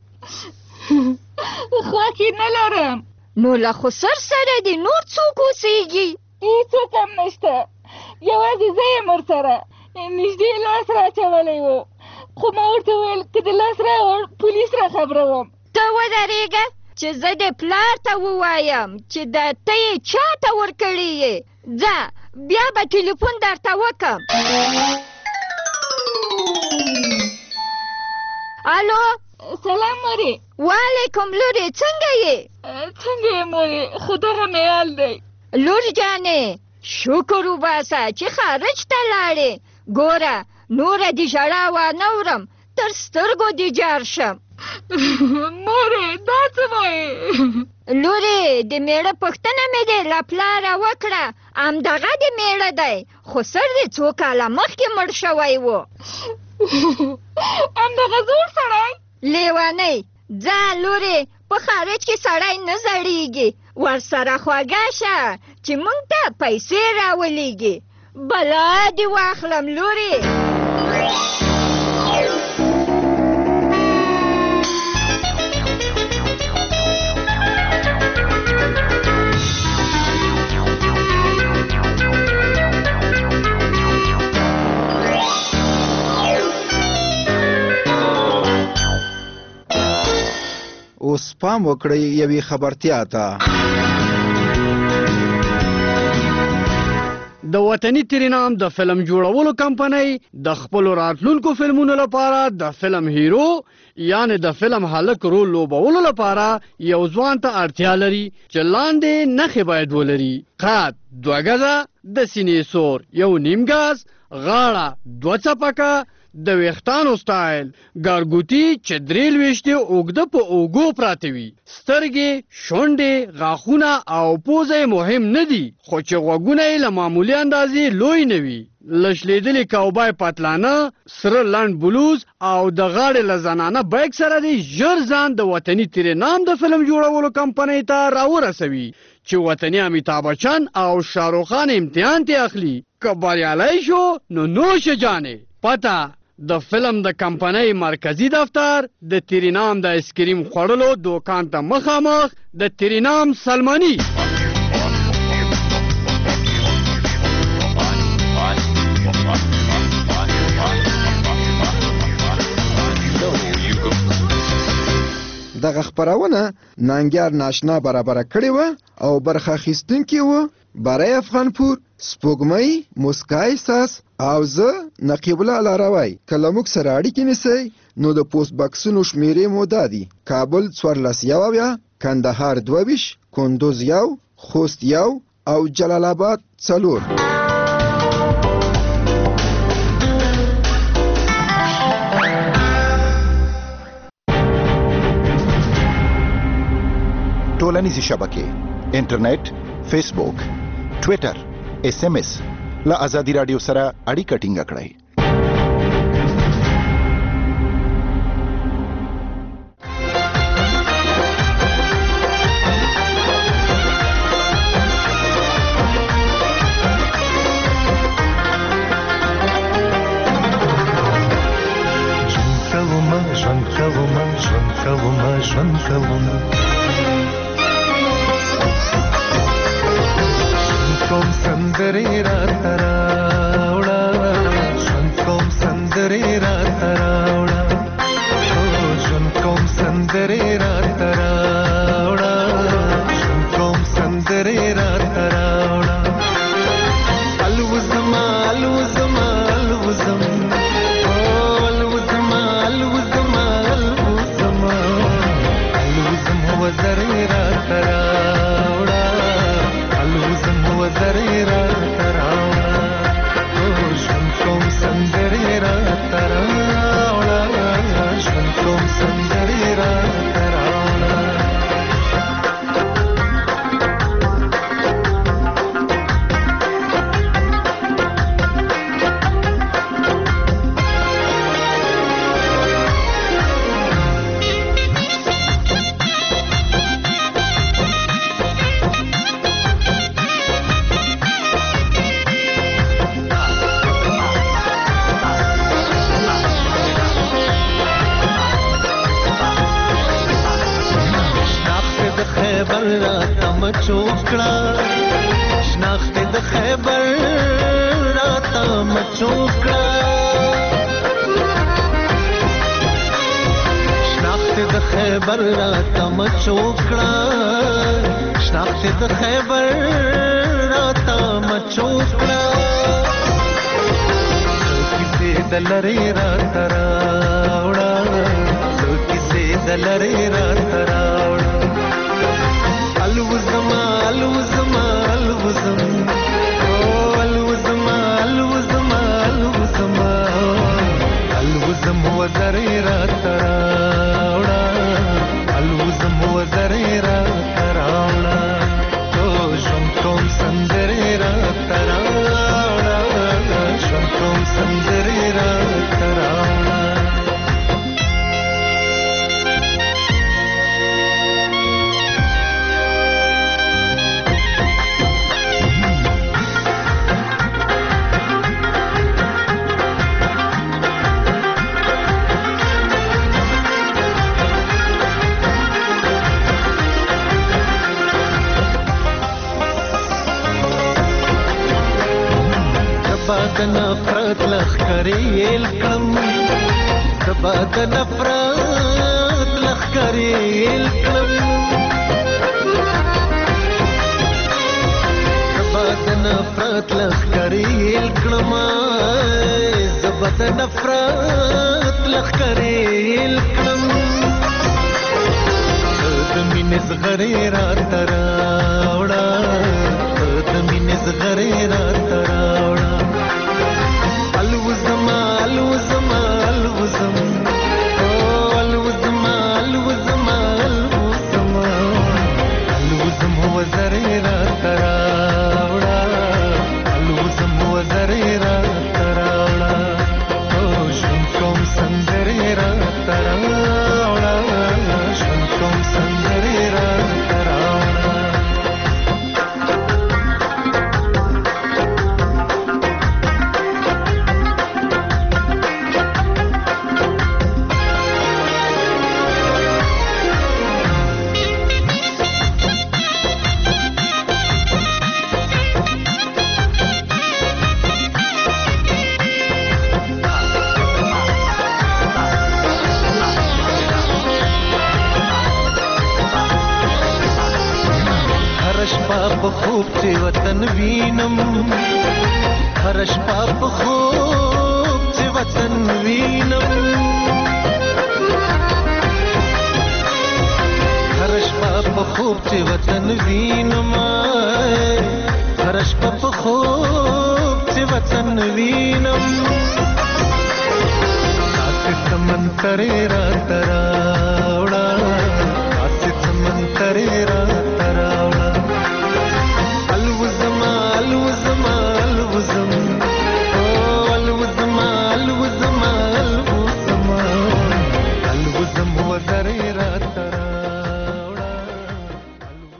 خواښې نه لرم. نو له خسر سره دې نور څوک اوسېږي؟ هېڅوک هم نشته، یوازې زه یم ورسره. نږدې لاس راچولی و، خو ما ورته وویل که د لاس راوړ پولیس را خبروم. ته ودرېږه چې زه دې پلار ته ووایم چې د ته یې چا ته ورکړې یې. ځه بیا به ټلیفون درته وکړم. الو سلام مورې. وعلیکم لورې، څنګه یې؟ څنګه یې مورې، خو دغه مې حال دی. لور جانې شکر وباسه چې خارج ته لاړې. ګوره نوره دې ژړا وانه ورم، تر سترګو دې جار شم. مورې دا څه وایې؟ لورې د میړه پوښتنه مې دې له پلاره وکړه، همدغه د میړه دی، خو سر دې څو کاله مخکې مړ شوی و. همدغه زوړ سړی؟ لیونۍ ځه لورې، په خارج کې سړی نه زړېږي، ورسره خوږه شه چې موږ ته پیسې راولېږي. بلا دې واخلم لورې. اوس پام وکړئ یوې خبرتیا ته. د وطني ترینام د فلم جوړولو کمپنۍ د خپلو راتلونکو فلمونو لپاره د فلم هیرو یعنی د فلم هلک رول لوبولو لپاره یو ځوان ته اړتیا لري چې لاندې نښې باید ولري: قد 2 ګزه، د سینې سور 1.5 ګز، غاړه 2 څپکه، د ویښتانو سټایل، ګارګوټي چې 23 اوږده په اوږو پراته وي، سترګې، شونډې، غاښونه او پوزه مهم نه دي، خو چې غوږونه یې له معمولي اندازې لوی نه وي. لشلیدلې کاوبای پتلانه، سره لنډ بلوز او د غاړې له زنانه بیک سره دی ژر ځان د وطني ترینام د فلم جوړولو کمپنۍ ته راورسوي چې وطني امیتاب بچن او شاهرخ خان امتحان ته اخلي. که بریالی شو نو نوش جانې. پته د فلم د کمپنۍ مرکزی دفتر د ترینام د آیسکریم خوړلو دوکان ته مخامخ د ترینام سلمانی. دغه خپرونه ننګیار ناشنا برابره کړې وه او برخه اخیستونکي وو برای افغانپور، سپوږمۍ، موسکای ساس او زه نقیب الله لاروی. که له موږ سره اړیکې نیسئ نو د پوسټ بکسونو شمیرې مو دا دي: کابل 14 کندهار 22 کندوز 1 خوست 1 او جلال آباد 4. ټولنیزې شبکې، انټرنیټ، فیسبوک، ټویټر، SMS له آزادي رادیو سره اړیکه ټینګه کړئ. کوم سندرې راته راوړه، ژوند کوم سندرې راته راوړه، ژوند کوم سندرې راته راوړه، ژوند کوم سندرې راته راوړه. الوزما الوزما الوزم، الوزما الوزما الوزما الوزم وزرې راته راوړه، الوزم وزرې راته راوړه، ژوند کوم سندرې راته راوړه، ژوند کوم سندرې راته راوړه. خیبر راته مچوکړه، شناخت د خیبر راته مچوکړه، شناخت د خیبر راته مچوکړه، شناخت د خیبر راته مچوکړه. کیسې د لرې راته راوړه، کیسې د لرې راته راوړه. الوزما الوزما الوزم، الوزما الوزما الوزما الوزم وزرې راته راوړه، الوزم وزرې راته راوړه، ژوند کوم سندرې راته راوړه، ژوند کوم سندرې راته راوړه. د نفرت لخکرې یل کړم، زبا د نفرت لخکرې یل کړم، زبا د نفرت لخکرې یل کړم، زبا د نفرت لخکرې یل کړم. د مینې زغرې راته راوړه، د مینې زغرې راته راوړه. الوزما الوزما وزرې را تراوړه الوزم وزرې را تراوړه او ژوند کوم سندرې را تراوړه ژوند کوم سندرې را تراوړه په خوب چې وطن وینم هر شپه په خوب چې وطن وینم هر شپه په خوب چې وطن وینم هر شپه په خوب چې وطن وینم تاسو سمن کرے را ترا